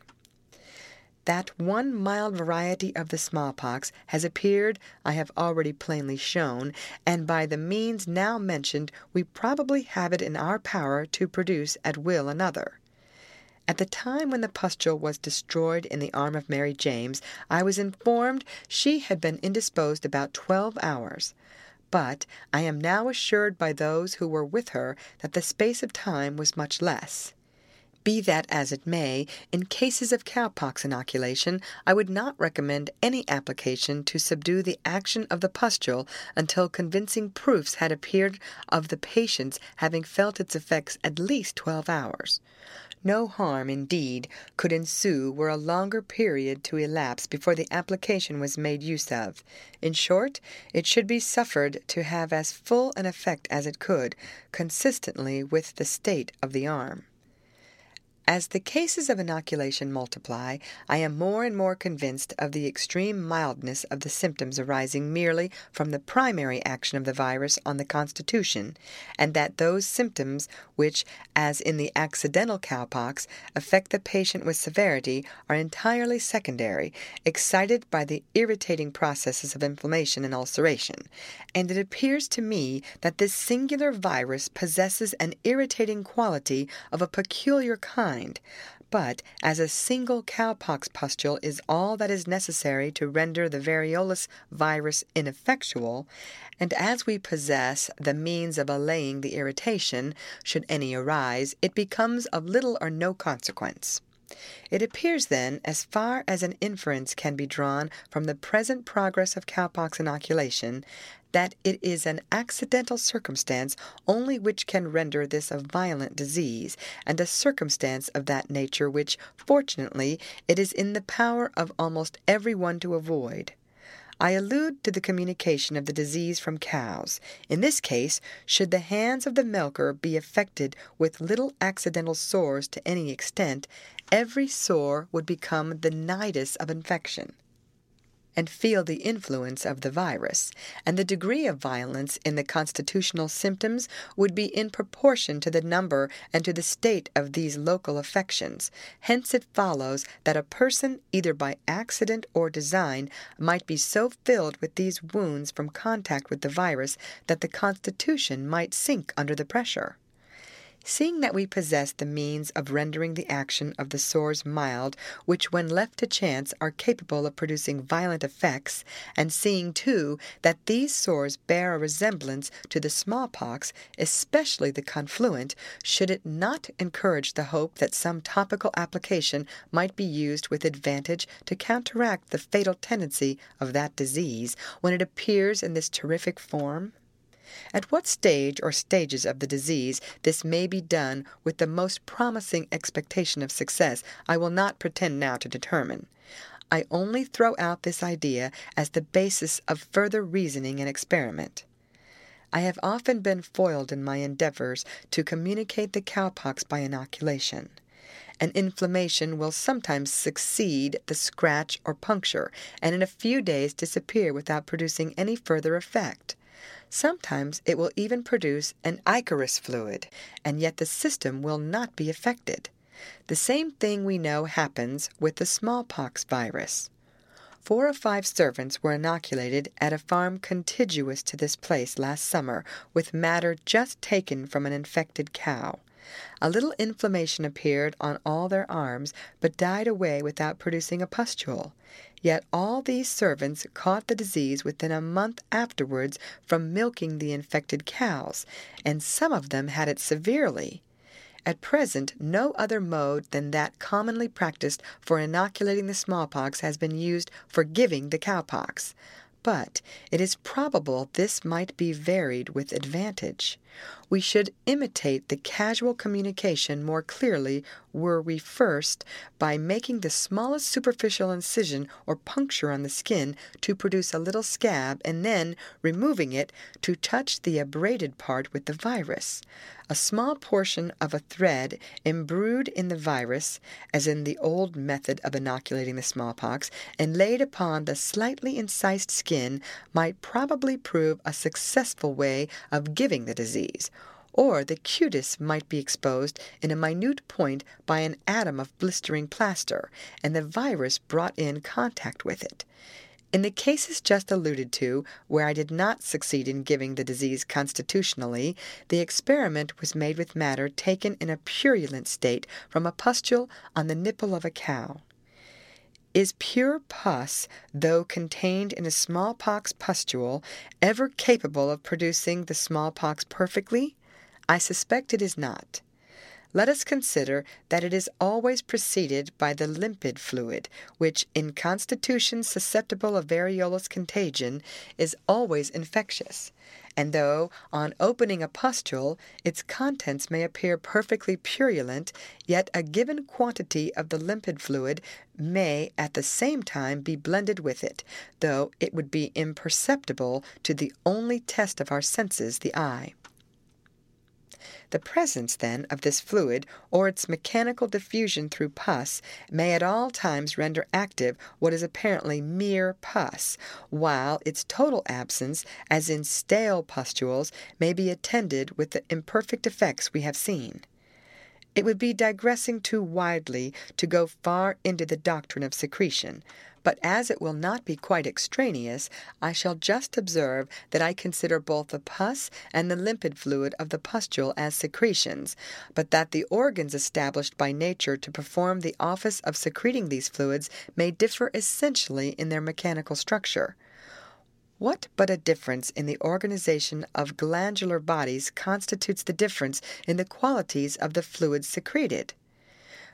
That one mild variety of the smallpox has appeared I have already plainly shown, and by the means now mentioned we probably have it in our power to produce at will another. At the time when the pustule was destroyed in the arm of Mary James, I was informed she had been indisposed about twelve hours. But I am now assured by those who were with her that the space of time was much less. Be that as it may, in cases of cowpox inoculation, I would not recommend any application to subdue the action of the pustule until convincing proofs had appeared of the patient's having felt its effects at least twelve hours. No harm, indeed, could ensue were a longer period to elapse before the application was made use of. In short, it should be suffered to have as full an effect as it could, consistently with the state of the arm. As the cases of inoculation multiply, I am more and more convinced of the extreme mildness of the symptoms arising merely from the primary action of the virus on the constitution, and that those symptoms which, as in the accidental cowpox, affect the patient with severity, are entirely secondary, excited by the irritating processes of inflammation and ulceration, and it appears to me that this singular virus possesses an irritating quality of a peculiar kind. But as a single cowpox pustule is all that is necessary to render the variolous virus ineffectual, and as we possess the means of allaying the irritation, should any arise, it becomes of little or no consequence. It appears, then, as far as an inference can be drawn from the present progress of cowpox inoculation, that it is an accidental circumstance only which can render this a violent disease, and a circumstance of that nature which, fortunately, it is in the power of almost every one to avoid. I allude to the communication of the disease from cows. In this case, should the hands of the milker be affected with little accidental sores to any extent, every sore would become the nidus of infection, and feel the influence of the virus, and the degree of violence in the constitutional symptoms would be in proportion to the number and to the state of these local affections. Hence it follows that a person, either by accident or design, might be so filled with these wounds from contact with the virus that the constitution might sink under the pressure. Seeing that we possess the means of rendering the action of the sores mild, which when left to chance are capable of producing violent effects, and seeing, too, that these sores bear a resemblance to the smallpox, especially the confluent, should it not encourage the hope that some topical application might be used with advantage to counteract the fatal tendency of that disease when it appears in this terrific form? At what stage or stages of the disease this may be done with the most promising expectation of success, I will not pretend now to determine. I only throw out this idea as the basis of further reasoning and experiment. I have often been foiled in my endeavors to communicate the cowpox by inoculation. An inflammation will sometimes succeed the scratch or puncture, and in a few days disappear without producing any further effect. Sometimes it will even produce an ichorous fluid, and yet the system will not be affected. The same thing we know happens with the smallpox virus. Four or five servants were inoculated at a farm contiguous to this place last summer with matter just taken from an infected cow. A little inflammation appeared on all their arms, but died away without producing a pustule. Yet all these servants caught the disease within a month afterwards from milking the infected cows, and some of them had it severely. At present, no other mode than that commonly practiced for inoculating the smallpox has been used for giving the cowpox. But it is probable this might be varied with advantage. We should imitate the casual communication more clearly were we first, by making the smallest superficial incision or puncture on the skin, to produce a little scab, and then, removing it, to touch the abraded part with the virus. A small portion of a thread imbrued in the virus, as in the old method of inoculating the smallpox, and laid upon the slightly incised skin, might probably prove a successful way of giving the disease. Or the cutis might be exposed in a minute point by an atom of blistering plaster, and the virus brought in contact with it. In the cases just alluded to, where I did not succeed in giving the disease constitutionally, the experiment was made with matter taken in a purulent state from a pustule on the nipple of a cow. Is pure pus, though contained in a smallpox pustule, ever capable of producing the smallpox perfectly? I suspect it is not. Let us consider that it is always preceded by the limpid fluid, which, in constitutions susceptible of variolous contagion, is always infectious. And though, on opening a pustule, its contents may appear perfectly purulent, yet a given quantity of the limpid fluid may at the same time be blended with it, though it would be imperceptible to the only test of our senses, the eye. The presence, then, of this fluid, or its mechanical diffusion through pus, may at all times render active what is apparently mere pus, while its total absence, as in stale pustules, may be attended with the imperfect effects we have seen. It would be digressing too widely to go far into the doctrine of secretion, but as it will not be quite extraneous, I shall just observe that I consider both the pus and the limpid fluid of the pustule as secretions, but that the organs established by nature to perform the office of secreting these fluids may differ essentially in their mechanical structure. What but a difference in the organization of glandular bodies constitutes the difference in the qualities of the fluids secreted?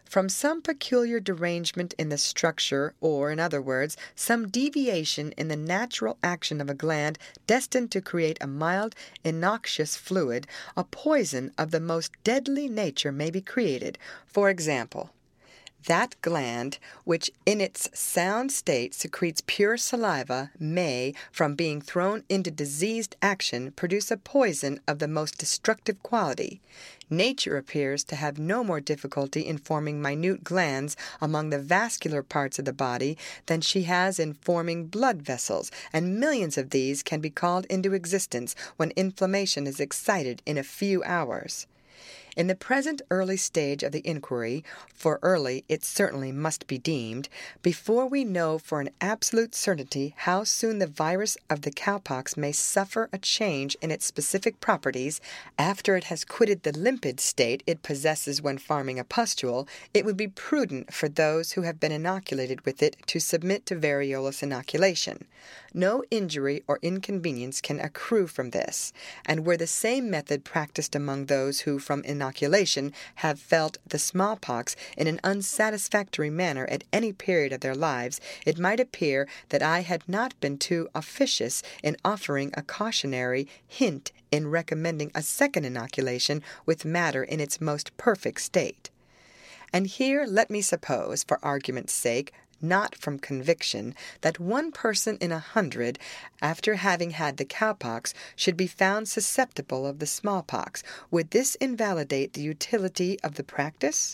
from some peculiar derangement in the structure, or, in other words, some deviation in the natural action of a gland destined to create a mild, innoxious fluid, a poison of the most deadly nature may be created. For example, that gland which in its sound state secretes pure saliva may, from being thrown into diseased action, produce a poison of the most destructive quality. Nature appears to have no more difficulty in forming minute glands among the vascular parts of the body than she has in forming blood vessels, and millions of these can be called into existence when inflammation is excited in a few hours. In the present early stage of the inquiry, for early it certainly must be deemed, before we know for an absolute certainty how soon the virus of the cowpox may suffer a change in its specific properties, after it has quitted the limpid state it possesses when forming a pustule, it would be prudent for those who have been inoculated with it to submit to variolous inoculation. No injury or inconvenience can accrue from this, and were the same method practiced among those who from inoculation have felt the smallpox in an unsatisfactory manner at any period of their lives, it might appear that I had not been too officious in offering a cautionary hint in recommending a second inoculation with matter in its most perfect state. And here let me suppose, for argument's sake, not from conviction, that one person in a hundred, after having had the cowpox, should be found susceptible of the smallpox. Would this invalidate the utility of the practice?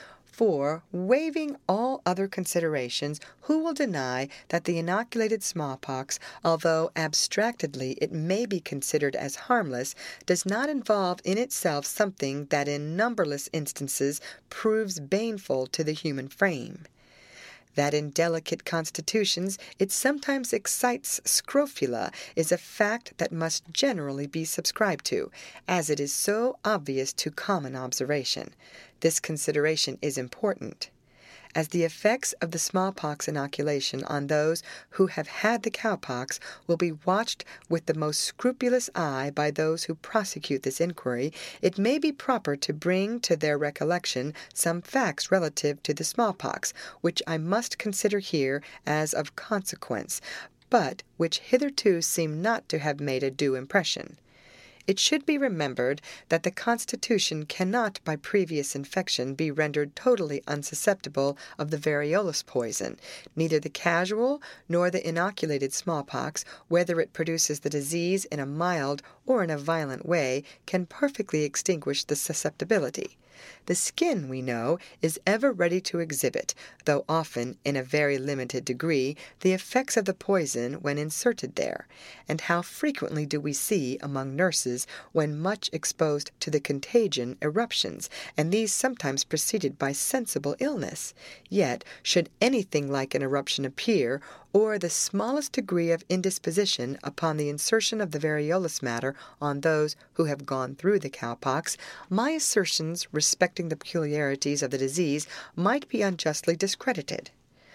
For, waiving all other considerations, who will deny that the inoculated smallpox, although abstractedly it may be considered as harmless, does not involve in itself something that in numberless instances proves baneful to the human frame? That in delicate constitutions it sometimes excites scrofula is a fact that must generally be subscribed to, as it is so obvious to common observation. This consideration is important. As the effects of the smallpox inoculation on those who have had the cowpox will be watched with the most scrupulous eye by those who prosecute this inquiry, it may be proper to bring to their recollection some facts relative to the smallpox, which I must consider here as of consequence, but which hitherto seem not to have made a due impression. It should be remembered that the constitution cannot by previous infection be rendered totally unsusceptible of the variolous poison. Neither the casual nor the inoculated smallpox, whether it produces the disease in a mild or in a violent way, can perfectly extinguish the susceptibility. The skin, we know, is ever ready to exhibit, though often in a very limited degree, the effects of the poison when inserted there. And how frequently do we see among nurses, when much exposed to the contagion, eruptions, and these sometimes preceded by sensible illness? Yet, should anything like an eruption appear, or the smallest degree of indisposition upon the insertion of the variolous matter on those who have gone through the cowpox, my assertions respecting the peculiarities of the disease might be unjustly discredited.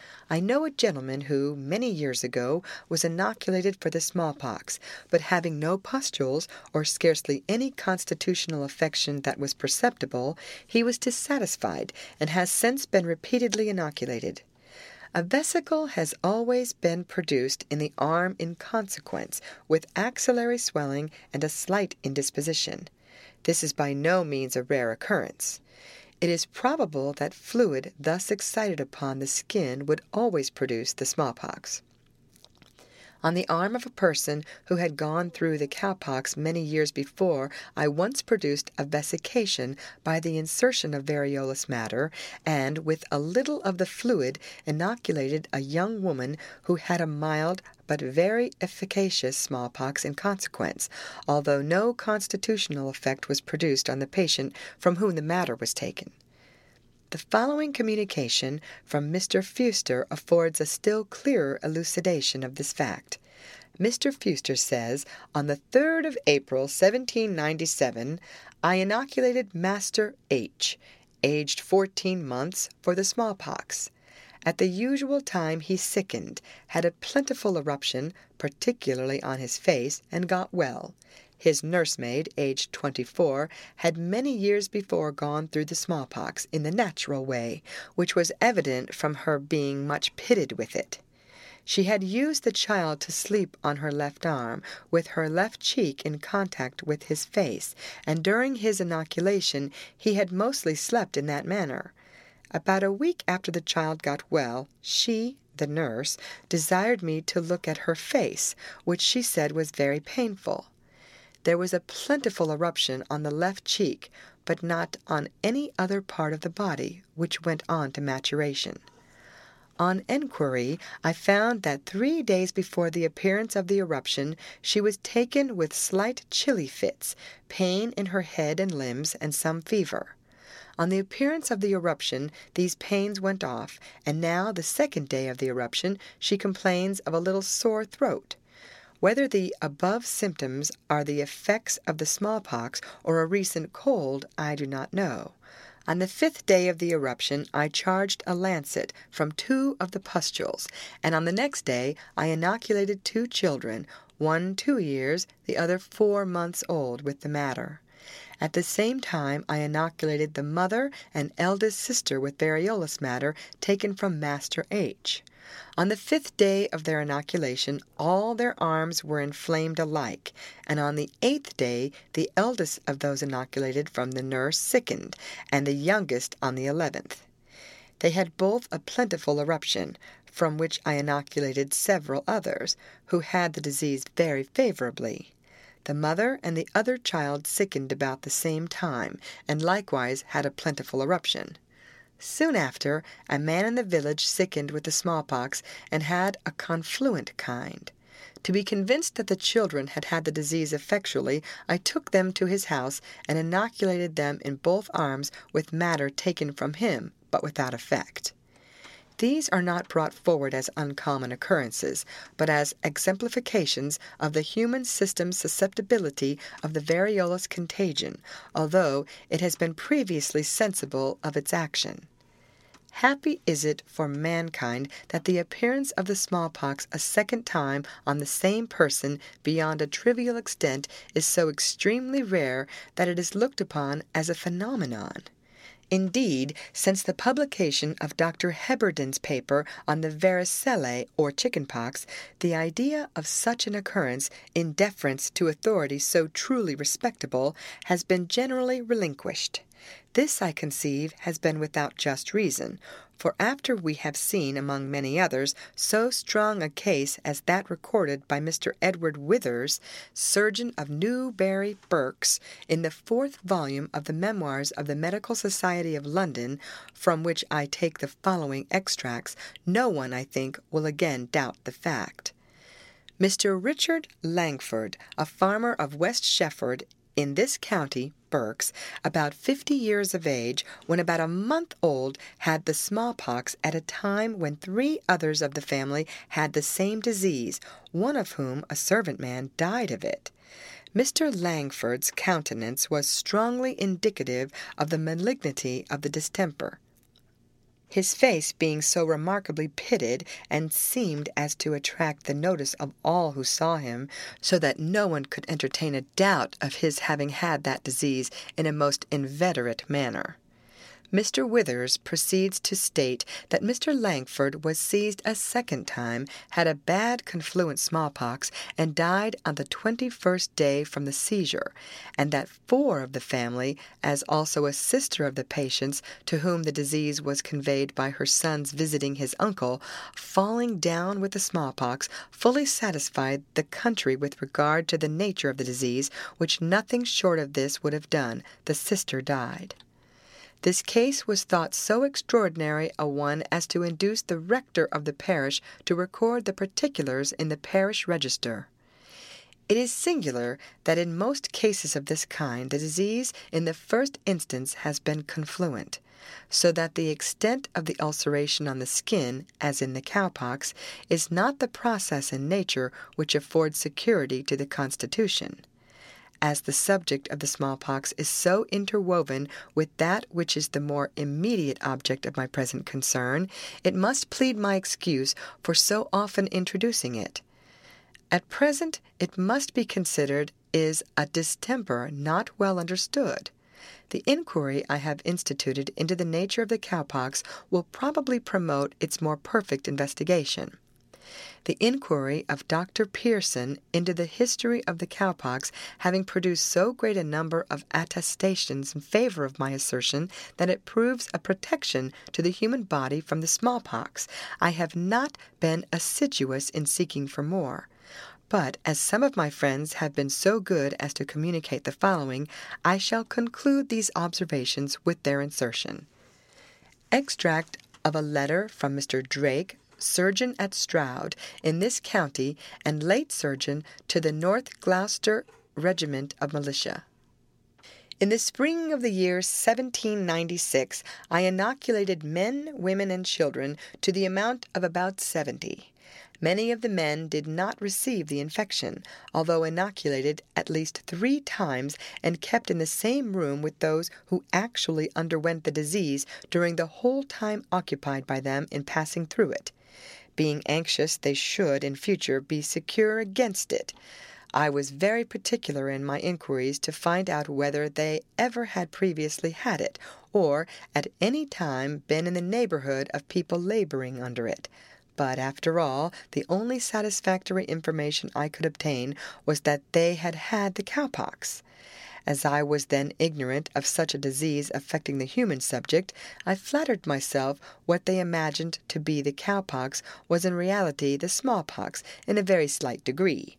I know a gentleman who, many years ago, was inoculated for the smallpox, but having no pustules, or scarcely any constitutional affection that was perceptible, he was dissatisfied, and has since been repeatedly inoculated. A vesicle has always been produced in the arm in consequence, with axillary swelling and a slight indisposition. This is by no means a rare occurrence. It is probable that fluid thus excited upon the skin would always produce the smallpox. On the arm of a person who had gone through the cowpox many years before, I once produced a vesication by the insertion of variolous matter, and with a little of the fluid inoculated a young woman who had a mild but very efficacious smallpox in consequence, although no constitutional effect was produced on the patient from whom the matter was taken. The following communication from Mister Fuster affords a still clearer elucidation of this fact. Mister Fuster says, on the third of April, seventeen ninety-seven, I inoculated Master H., aged fourteen months, for the smallpox. At the usual time he sickened, had a plentiful eruption, particularly on his face, and got well. His nursemaid, aged twenty-four, had many years before gone through the smallpox in the natural way, which was evident from her being much pitted with it. She had used the child to sleep on her left arm, with her left cheek in contact with his face, and during his inoculation he had mostly slept in that manner. About a week after the child got well, she, the nurse, desired me to look at her face, which she said was very painful. There was a plentiful eruption on the left cheek, but not on any other part of the body, which went on to maturation. On enquiry, I found that three days before the appearance of the eruption she was taken with slight chilly fits, pain in her head and limbs, and some fever. On the appearance of the eruption these pains went off, and now the second day of the eruption she complains of a little sore throat. Whether the above symptoms are the effects of the smallpox or a recent cold, I do not know. On the fifth day of the eruption I charged a lancet from two of the pustules, and on the next day I inoculated two children, one two years, the other four months old, with the matter. At the same time I inoculated the mother and eldest sister with variolous matter taken from Master H. On the fifth day of their inoculation all their arms were inflamed alike, and on the eighth day the eldest of those inoculated from the nurse sickened, and the youngest on the eleventh. They had both a plentiful eruption, from which I inoculated several others, who had the disease very favorably. The mother and the other child sickened about the same time, and likewise had a plentiful eruption. Soon after, a man in the village sickened with the smallpox, and had a confluent kind. To be convinced that the children had had the disease effectually, I took them to his house, and inoculated them in both arms with matter taken from him, but without effect. These are not brought forward as uncommon occurrences, but as exemplifications of the human system's susceptibility of the variolous contagion, although it has been previously sensible of its action. Happy is it for mankind that the appearance of the smallpox a second time on the same person beyond a trivial extent is so extremely rare that it is looked upon as a phenomenon. Indeed, since the publication of Doctor Heberden's paper on the varicella or chickenpox, the idea of such an occurrence, in deference to authority so truly respectable, has been generally relinquished. This, I conceive, has been without just reason, for after we have seen, among many others, so strong a case as that recorded by Mister Edward Withers, surgeon of Newbury Berks, in the fourth volume of the Memoirs of the Medical Society of London, from which I take the following extracts, no one, I think, will again doubt the fact. Mister Richard Langford, a farmer of West Shefford, in this county, Berks, about fifty years of age, when about a month old, had the smallpox at a time when three others of the family had the same disease, one of whom, a servant man, died of it. Mister Langford's countenance was strongly indicative of the malignity of the distemper, his face being so remarkably pitted, and seemed as to attract the notice of all who saw him, so that no one could entertain a doubt of his having had that disease in a most inveterate manner. Mister Withers proceeds to state that Mister Langford was seized a second time, had a bad confluent smallpox, and died on the twenty-first day from the seizure, and that four of the family, as also a sister of the patient's, to whom the disease was conveyed by her son's visiting his uncle, falling down with the smallpox, fully satisfied the country with regard to the nature of the disease, which nothing short of this would have done. The sister died. This case was thought so extraordinary a one as to induce the rector of the parish to record the particulars in the parish register. It is singular that in most cases of this kind the disease in the first instance has been confluent, so that the extent of the ulceration on the skin, as in the cowpox, is not the process in nature which affords security to the constitution. As the subject of the smallpox is so interwoven with that which is the more immediate object of my present concern, it must plead my excuse for so often introducing it. at present it must be considered is a distemper not well understood. The inquiry I have instituted into the nature of the cowpox will probably promote its more perfect investigation. The inquiry of Doctor Pearson into the history of the cowpox having produced so great a number of attestations in favor of my assertion that it proves a protection to the human body from the smallpox, I have not been assiduous in seeking for more. But as some of my friends have been so good as to communicate the following, I shall conclude these observations with their insertion. Extract of a letter from Mister Drake, surgeon at Stroud, in this county, and late surgeon to the North Gloucester Regiment of Militia. In the spring of the year seventeen ninety-six, I inoculated men, women, and children to the amount of about seventy. Many of the men did not receive the infection, although inoculated at least three times and kept in the same room with those who actually underwent the disease during the whole time occupied by them in passing through it, being anxious they should in future be secure against it. I was very particular in my inquiries to find out whether they ever had previously had it, or at any time been in the neighborhood of people laboring under it. But, after all, the only satisfactory information I could obtain was that they had had the cowpox. As I was then ignorant of such a disease affecting the human subject, I flattered myself what they imagined to be the cowpox was in reality the smallpox in a very slight degree.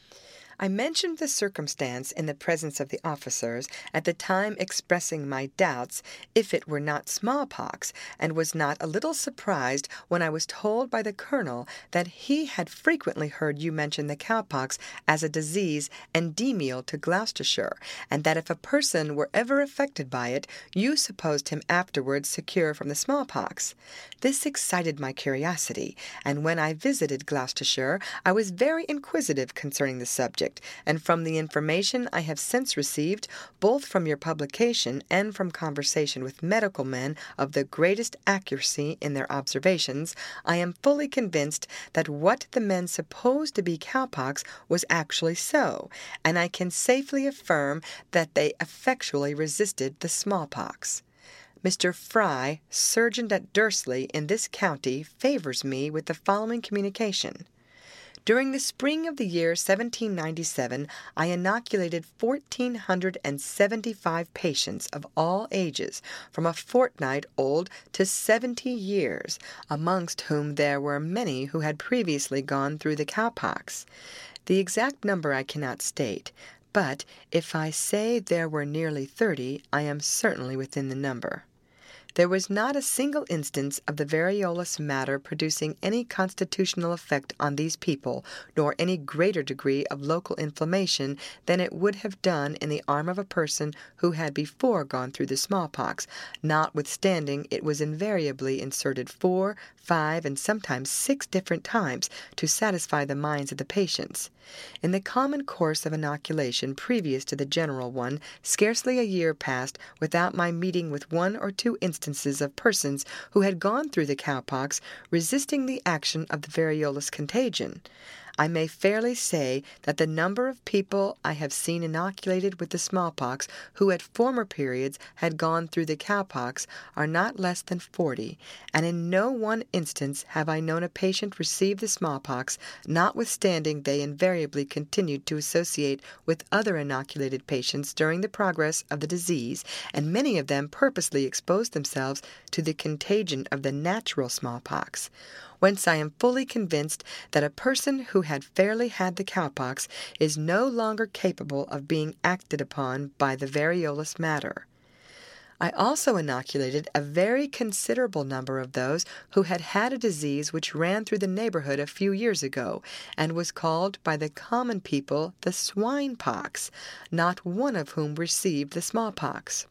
I mentioned the circumstance in the presence of the officers, at the time expressing my doubts if it were not smallpox, and was not a little surprised when I was told by the colonel that he had frequently heard you mention the cowpox as a disease endemial to Gloucestershire, and that if a person were ever affected by it, you supposed him afterwards secure from the smallpox. This excited my curiosity, and when I visited Gloucestershire, I was very inquisitive concerning the subject, and from the information I have since received, both from your publication and from conversation with medical men of the greatest accuracy in their observations, I am fully convinced that what the men supposed to be cowpox was actually so, and I can safely affirm that they effectually resisted the smallpox. Mister Fry, surgeon at Dursley in this county, favors me with the following communication. During the spring of the year seventeen ninety-seven, I inoculated fourteen hundred seventy-five patients of all ages, from a fortnight old to seventy years, amongst whom there were many who had previously gone through the cowpox. The exact number I cannot state, but if I say there were nearly thirty, I am certainly within the number. There was not a single instance of the variolous matter producing any constitutional effect on these people, nor any greater degree of local inflammation than it would have done in the arm of a person who had before gone through the smallpox, notwithstanding it was invariably inserted four, five, and sometimes six different times to satisfy the minds of the patients. In the common course of inoculation previous to the general one, scarcely a year passed without my meeting with one or two instances of persons who had gone through the cowpox resisting the action of the variolous contagion. I may fairly say that the number of people I have seen inoculated with the smallpox who at former periods had gone through the cowpox are not less than forty, and in no one instance have I known a patient receive the smallpox, notwithstanding they invariably continued to associate with other inoculated patients during the progress of the disease, and many of them purposely exposed themselves to the contagion of the natural smallpox. Whence I am fully convinced that a person who had fairly had the cowpox is no longer capable of being acted upon by the variolous matter. I also inoculated a very considerable number of those who had had a disease which ran through the neighborhood a few years ago, and was called by the common people the swine-pox, not one of whom received the smallpox.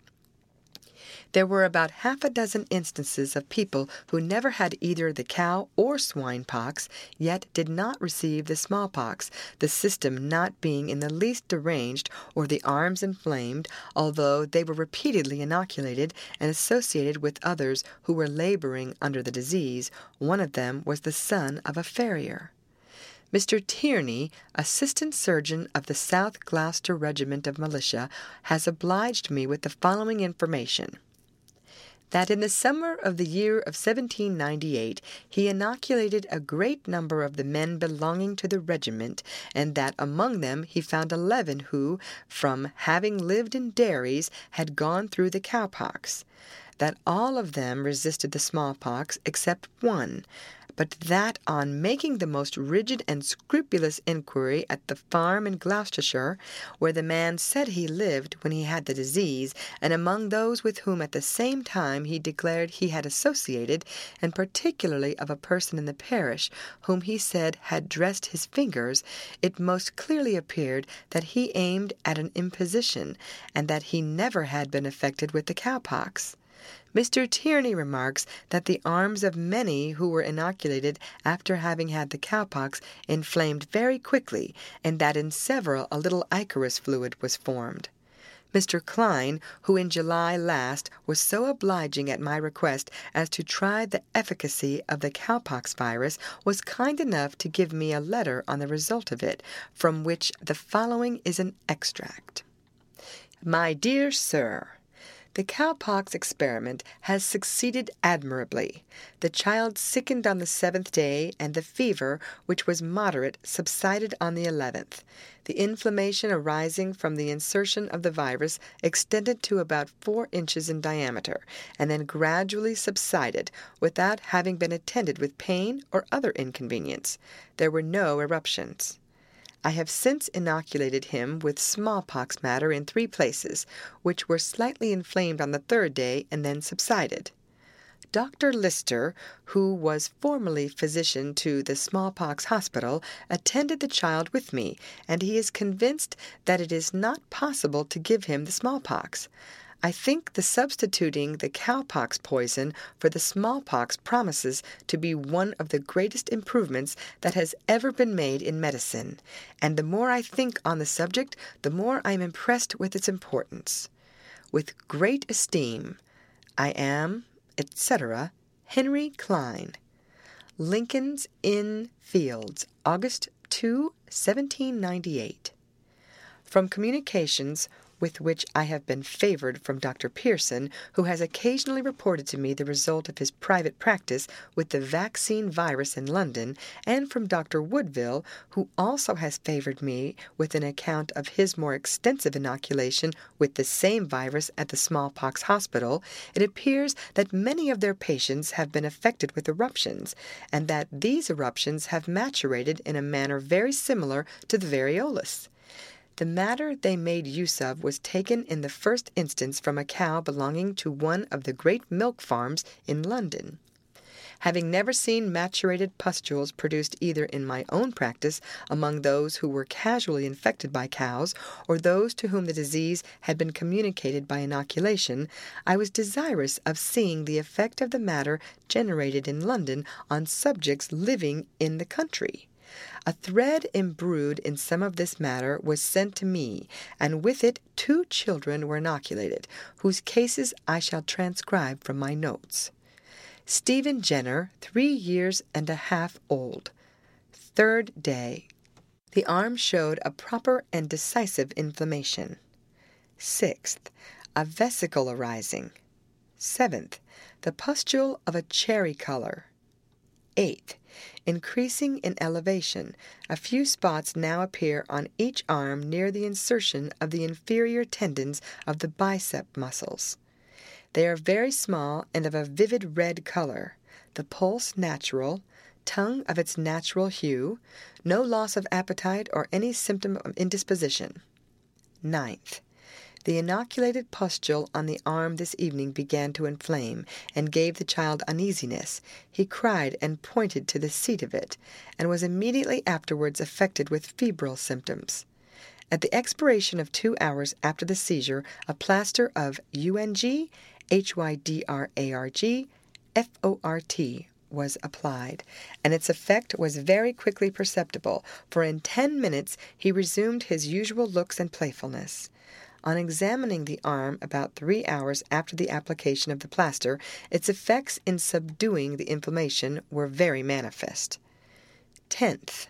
There were about half a dozen instances of people who never had either the cow or swine pox, yet did not receive the smallpox, the system not being in the least deranged or the arms inflamed, although they were repeatedly inoculated and associated with others who were laboring under the disease. One of them was the son of a farrier. Mister Tierney, Assistant Surgeon of the South Gloucester Regiment of Militia, has obliged me with the following information: that in the summer of the year of seventeen ninety-eight he inoculated a great number of the men belonging to the regiment, and that among them he found eleven who, from having lived in dairies, had gone through the cowpox; that all of them resisted the smallpox except one, but that on making the most rigid and scrupulous inquiry at the farm in Gloucestershire, where the man said he lived when he had the disease, and among those with whom at the same time he declared he had associated, and particularly of a person in the parish, whom he said had dressed his fingers, it most clearly appeared that he aimed at an imposition, and that he never had been affected with the cowpox. Mister Tierney remarks that the arms of many who were inoculated after having had the cowpox inflamed very quickly, and that in several a little ichorous fluid was formed. Mister Klein, who in July last was so obliging at my request as to try the efficacy of the cowpox virus, was kind enough to give me a letter on the result of it, from which the following is an extract. My dear Sir, the cowpox experiment has succeeded admirably. The child sickened on the seventh day, and the fever, which was moderate, subsided on the eleventh. The inflammation arising from the insertion of the virus extended to about four inches in diameter, and then gradually subsided, without having been attended with pain or other inconvenience. There were no eruptions. I have since inoculated him with smallpox matter in three places, which were slightly inflamed on the third day and then subsided. Doctor Lister, who was formerly physician to the smallpox hospital, attended the child with me, and he is convinced that it is not possible to give him the smallpox. I think the substituting the cowpox poison for the smallpox promises to be one of the greatest improvements that has ever been made in medicine, and the more I think on the subject, the more I am impressed with its importance. With great esteem, I am, et cetera, Henry Klein. Lincoln's Inn Fields, August second, seventeen ninety-eight. From communications with which I have been favored from Doctor Pearson, who has occasionally reported to me the result of his private practice with the vaccine virus in London, and from Doctor Woodville, who also has favored me with an account of his more extensive inoculation with the same virus at the smallpox hospital, it appears that many of their patients have been affected with eruptions, and that these eruptions have maturated in a manner very similar to the variolous. The matter they made use of was taken in the first instance from a cow belonging to one of the great milk farms in London. Having never seen maturated pustules produced either in my own practice among those who were casually infected by cows, or those to whom the disease had been communicated by inoculation, I was desirous of seeing the effect of the matter generated in London on subjects living in the country. A thread imbrued in some of this matter was sent to me, and with it two children were inoculated, whose cases I shall transcribe from my notes. Stephen Jenner, three years and a half old. Third day. The arm showed a proper and decisive inflammation. Sixth. A vesicle arising. Seventh. The pustule of a cherry color. Eighth. Increasing in elevation, a few spots now appear on each arm near the insertion of the inferior tendons of the bicep muscles. They are very small and of a vivid red color, the pulse natural, tongue of its natural hue, no loss of appetite or any symptom of indisposition. Ninth. The inoculated pustule on the arm this evening began to inflame, and gave the child uneasiness. He cried and pointed to the seat of it, and was immediately afterwards affected with febrile symptoms. At the expiration of two hours after the seizure, a plaster of U N G, H Y D R A R G, F O R T was applied, and its effect was very quickly perceptible, for in ten minutes he resumed his usual looks and playfulness. On examining the arm about three hours after the application of the plaster, its effects in subduing the inflammation were very manifest. Tenth.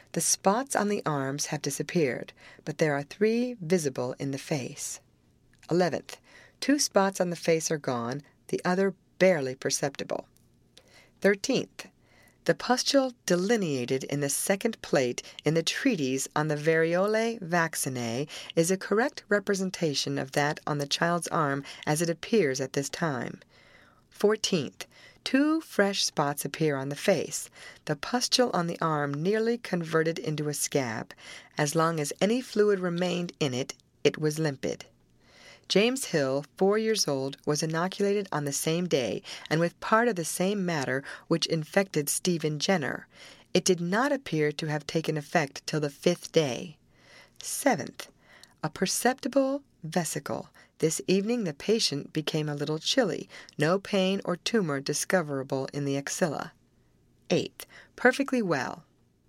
The spots on the arms have disappeared, but there are three visible in the face. Eleventh, two spots on the face are gone, the other barely perceptible. Thirteenth, the pustule delineated in the second plate in the treatise on the variolae vaccinae is a correct representation of that on the child's arm as it appears at this time. Fourteenth, two fresh spots appear on the face, the pustule on the arm nearly converted into a scab. As long as any fluid remained in it, it was limpid. James Hill, four years old, was inoculated on the same day, and with part of the same matter which infected Stephen Jenner. It did not appear to have taken effect till the fifth day. Seventh, a perceptible vesicle. This evening the patient became a little chilly, no pain or tumor discoverable in the axilla. Eighth, perfectly well.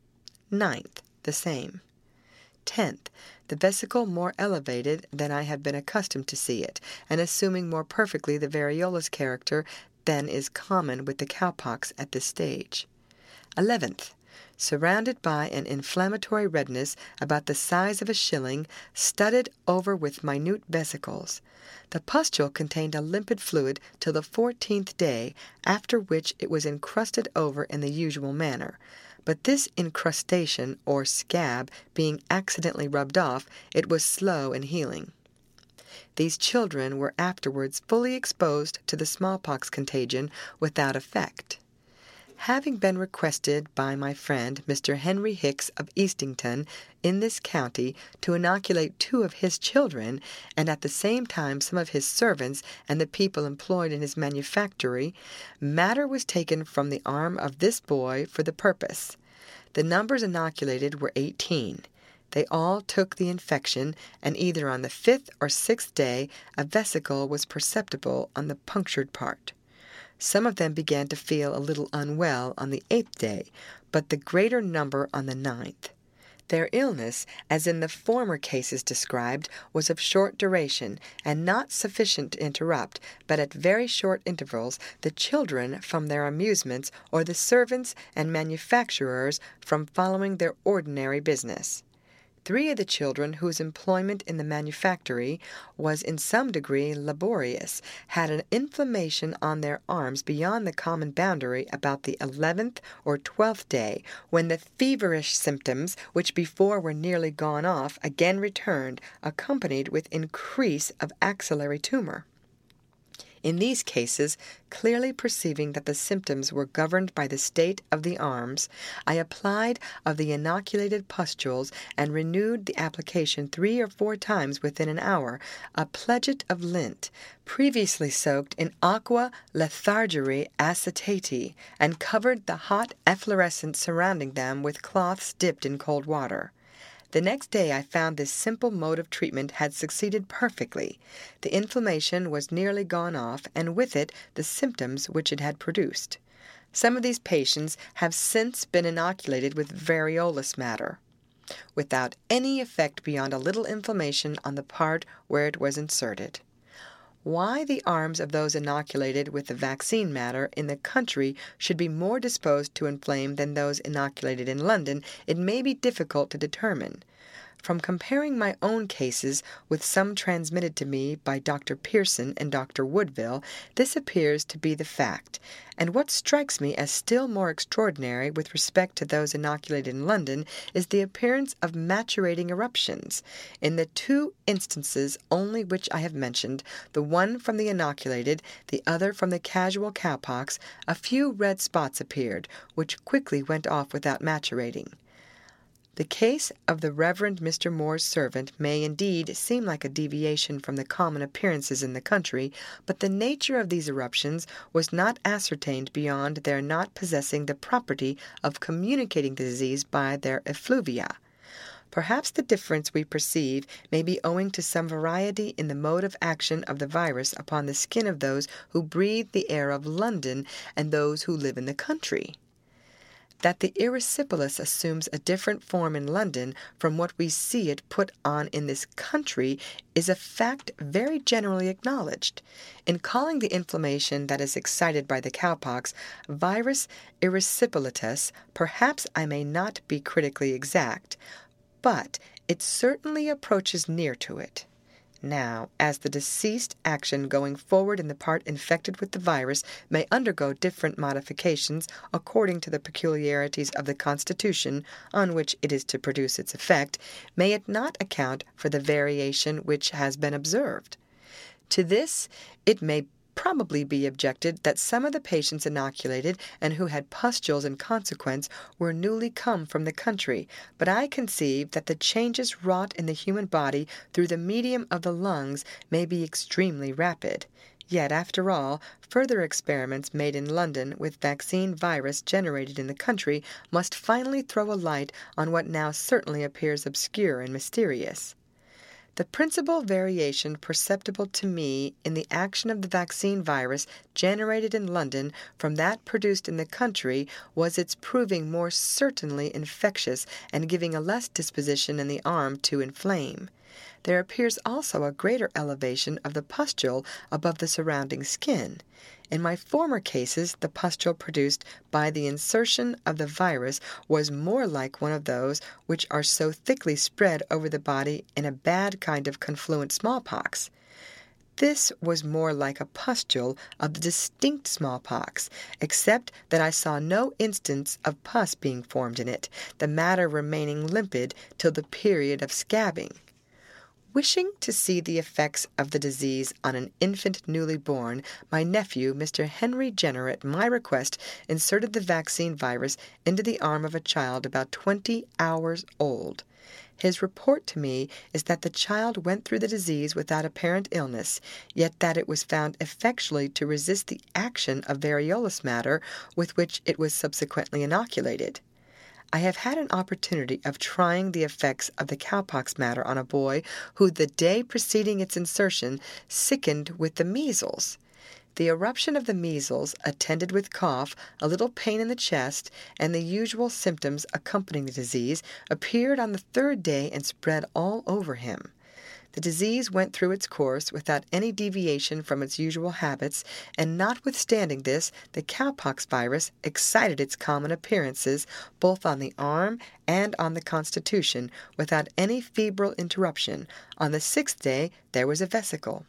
Ninth, the same. Tenth, the vesicle more elevated than I have been accustomed to see it, and assuming more perfectly the variolous character than is common with the cowpox at this stage. Eleventh, surrounded by an inflammatory redness about the size of a shilling, studded over with minute vesicles. The pustule contained a limpid fluid till the fourteenth day, after which it was encrusted over in the usual manner. But this incrustation, or scab, being accidentally rubbed off, it was slow in healing. These children were afterwards fully exposed to the smallpox contagion without effect. Having been requested by my friend Mister Henry Hicks of Eastington, in this county, to inoculate two of his children, and at the same time some of his servants and the people employed in his manufactory, matter was taken from the arm of this boy for the purpose. The numbers inoculated were eighteen. They all took the infection, and either on the fifth or sixth day a vesicle was perceptible on the punctured part. Some of them began to feel a little unwell on the eighth day, but the greater number on the ninth. Their illness, as in the former cases described, was of short duration, and not sufficient to interrupt, but at very short intervals, the children from their amusements, or the servants and manufacturers from following their ordinary business. Three of the children whose employment in the manufactory was in some degree laborious had an inflammation on their arms beyond the common boundary about the eleventh or twelfth day, when the feverish symptoms, which before were nearly gone off, again returned, accompanied with increase of axillary tumor. In these cases, clearly perceiving that the symptoms were governed by the state of the arms, I applied of the inoculated pustules and renewed the application three or four times within an hour, a pledget of lint, previously soaked in aqua lethargii acetati, and covered the hot efflorescence surrounding them with cloths dipped in cold water. The next day I found this simple mode of treatment had succeeded perfectly. The inflammation was nearly gone off, and with it the symptoms which it had produced. Some of these patients have since been inoculated with variolous matter, without any effect beyond a little inflammation on the part where it was inserted. Why the arms of those inoculated with the vaccine matter in the country should be more disposed to inflame than those inoculated in London, it may be difficult to determine. From comparing my own cases with some transmitted to me by Doctor Pearson and Doctor Woodville, this appears to be the fact, and what strikes me as still more extraordinary with respect to those inoculated in London is the appearance of maturating eruptions. In the two instances only which I have mentioned, the one from the inoculated, the other from the casual cowpox, a few red spots appeared, which quickly went off without maturating. The case of the Reverend Mister Moore's servant may indeed seem like a deviation from the common appearances in the country, but the nature of these eruptions was not ascertained beyond their not possessing the property of communicating the disease by their effluvia. Perhaps the difference we perceive may be owing to some variety in the mode of action of the virus upon the skin of those who breathe the air of London and those who live in the country. That the erysipelas assumes a different form in London from what we see it put on in this country is a fact very generally acknowledged. In calling the inflammation that is excited by the cowpox virus erysipelatous, perhaps I may not be critically exact, but it certainly approaches near to it. Now, as the deceased action going forward in the part infected with the virus may undergo different modifications according to the peculiarities of the constitution on which it is to produce its effect, may it not account for the variation which has been observed? To this it may probably be objected that some of the patients inoculated and who had pustules in consequence were newly come from the country, but I conceive that the changes wrought in the human body through the medium of the lungs may be extremely rapid. Yet, after all, further experiments made in London with vaccine virus generated in the country must finally throw a light on what now certainly appears obscure and mysterious. The principal variation perceptible to me in the action of the vaccine virus generated in London from that produced in the country was its proving more certainly infectious and giving a less disposition in the arm to inflame. There appears also a greater elevation of the pustule above the surrounding skin. In my former cases, the pustule produced by the insertion of the virus was more like one of those which are so thickly spread over the body in a bad kind of confluent smallpox. This was more like a pustule of the distinct smallpox, except that I saw no instance of pus being formed in it, the matter remaining limpid till the period of scabbing. Wishing to see the effects of the disease on an infant newly born, my nephew, Mister Henry Jenner, at my request, inserted the vaccine virus into the arm of a child about twenty hours old. His report to me is that the child went through the disease without apparent illness, yet that it was found effectually to resist the action of variolous matter with which it was subsequently inoculated. I have had an opportunity of trying the effects of the cowpox matter on a boy who, the day preceding its insertion, sickened with the measles. The eruption of the measles, attended with cough, a little pain in the chest, and the usual symptoms accompanying the disease, appeared on the third day and spread all over him. The disease went through its course without any deviation from its usual habits, and notwithstanding this, the cowpox virus excited its common appearances both on the arm and on the constitution without any febrile interruption. On the sixth day there was a vesicle.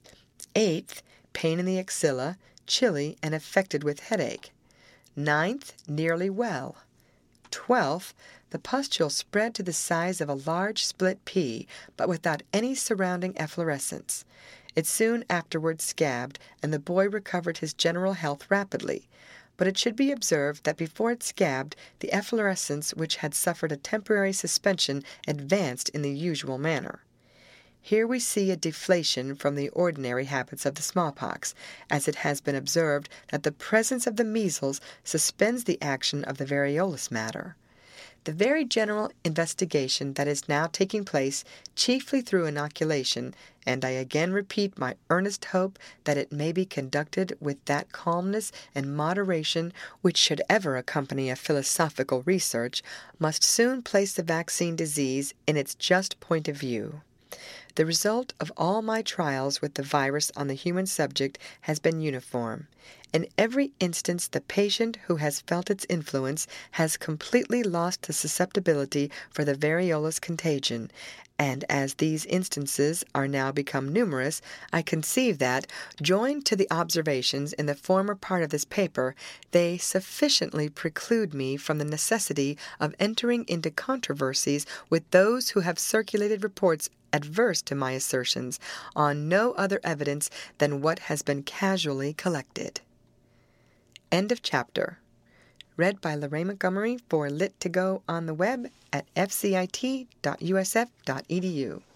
Eighth, pain in the axilla, chilly and affected with headache. Ninth, nearly well. Twelfth, the pustule spread to the size of a large split pea, but without any surrounding efflorescence. It soon afterwards scabbed, and the boy recovered his general health rapidly. But it should be observed that before it scabbed, the efflorescence which had suffered a temporary suspension advanced in the usual manner. Here we see a deflation from the ordinary habits of the smallpox, as it has been observed that the presence of the measles suspends the action of the variolous matter. The very general investigation that is now taking place, chiefly through inoculation, and I again repeat my earnest hope that it may be conducted with that calmness and moderation which should ever accompany a philosophical research, must soon place the vaccine disease in its just point of view. The result of all my trials with the virus on the human subject has been uniform. In every instance the patient who has felt its influence has completely lost the susceptibility for the variolous contagion, and as these instances are now become numerous, I conceive that, joined to the observations in the former part of this paper, they sufficiently preclude me from the necessity of entering into controversies with those who have circulated reports adverse to my assertions, on no other evidence than what has been casually collected. End of chapter. Read by Lorraine Montgomery for Lit to Go on the web at f c i t dot u s f dot e d u.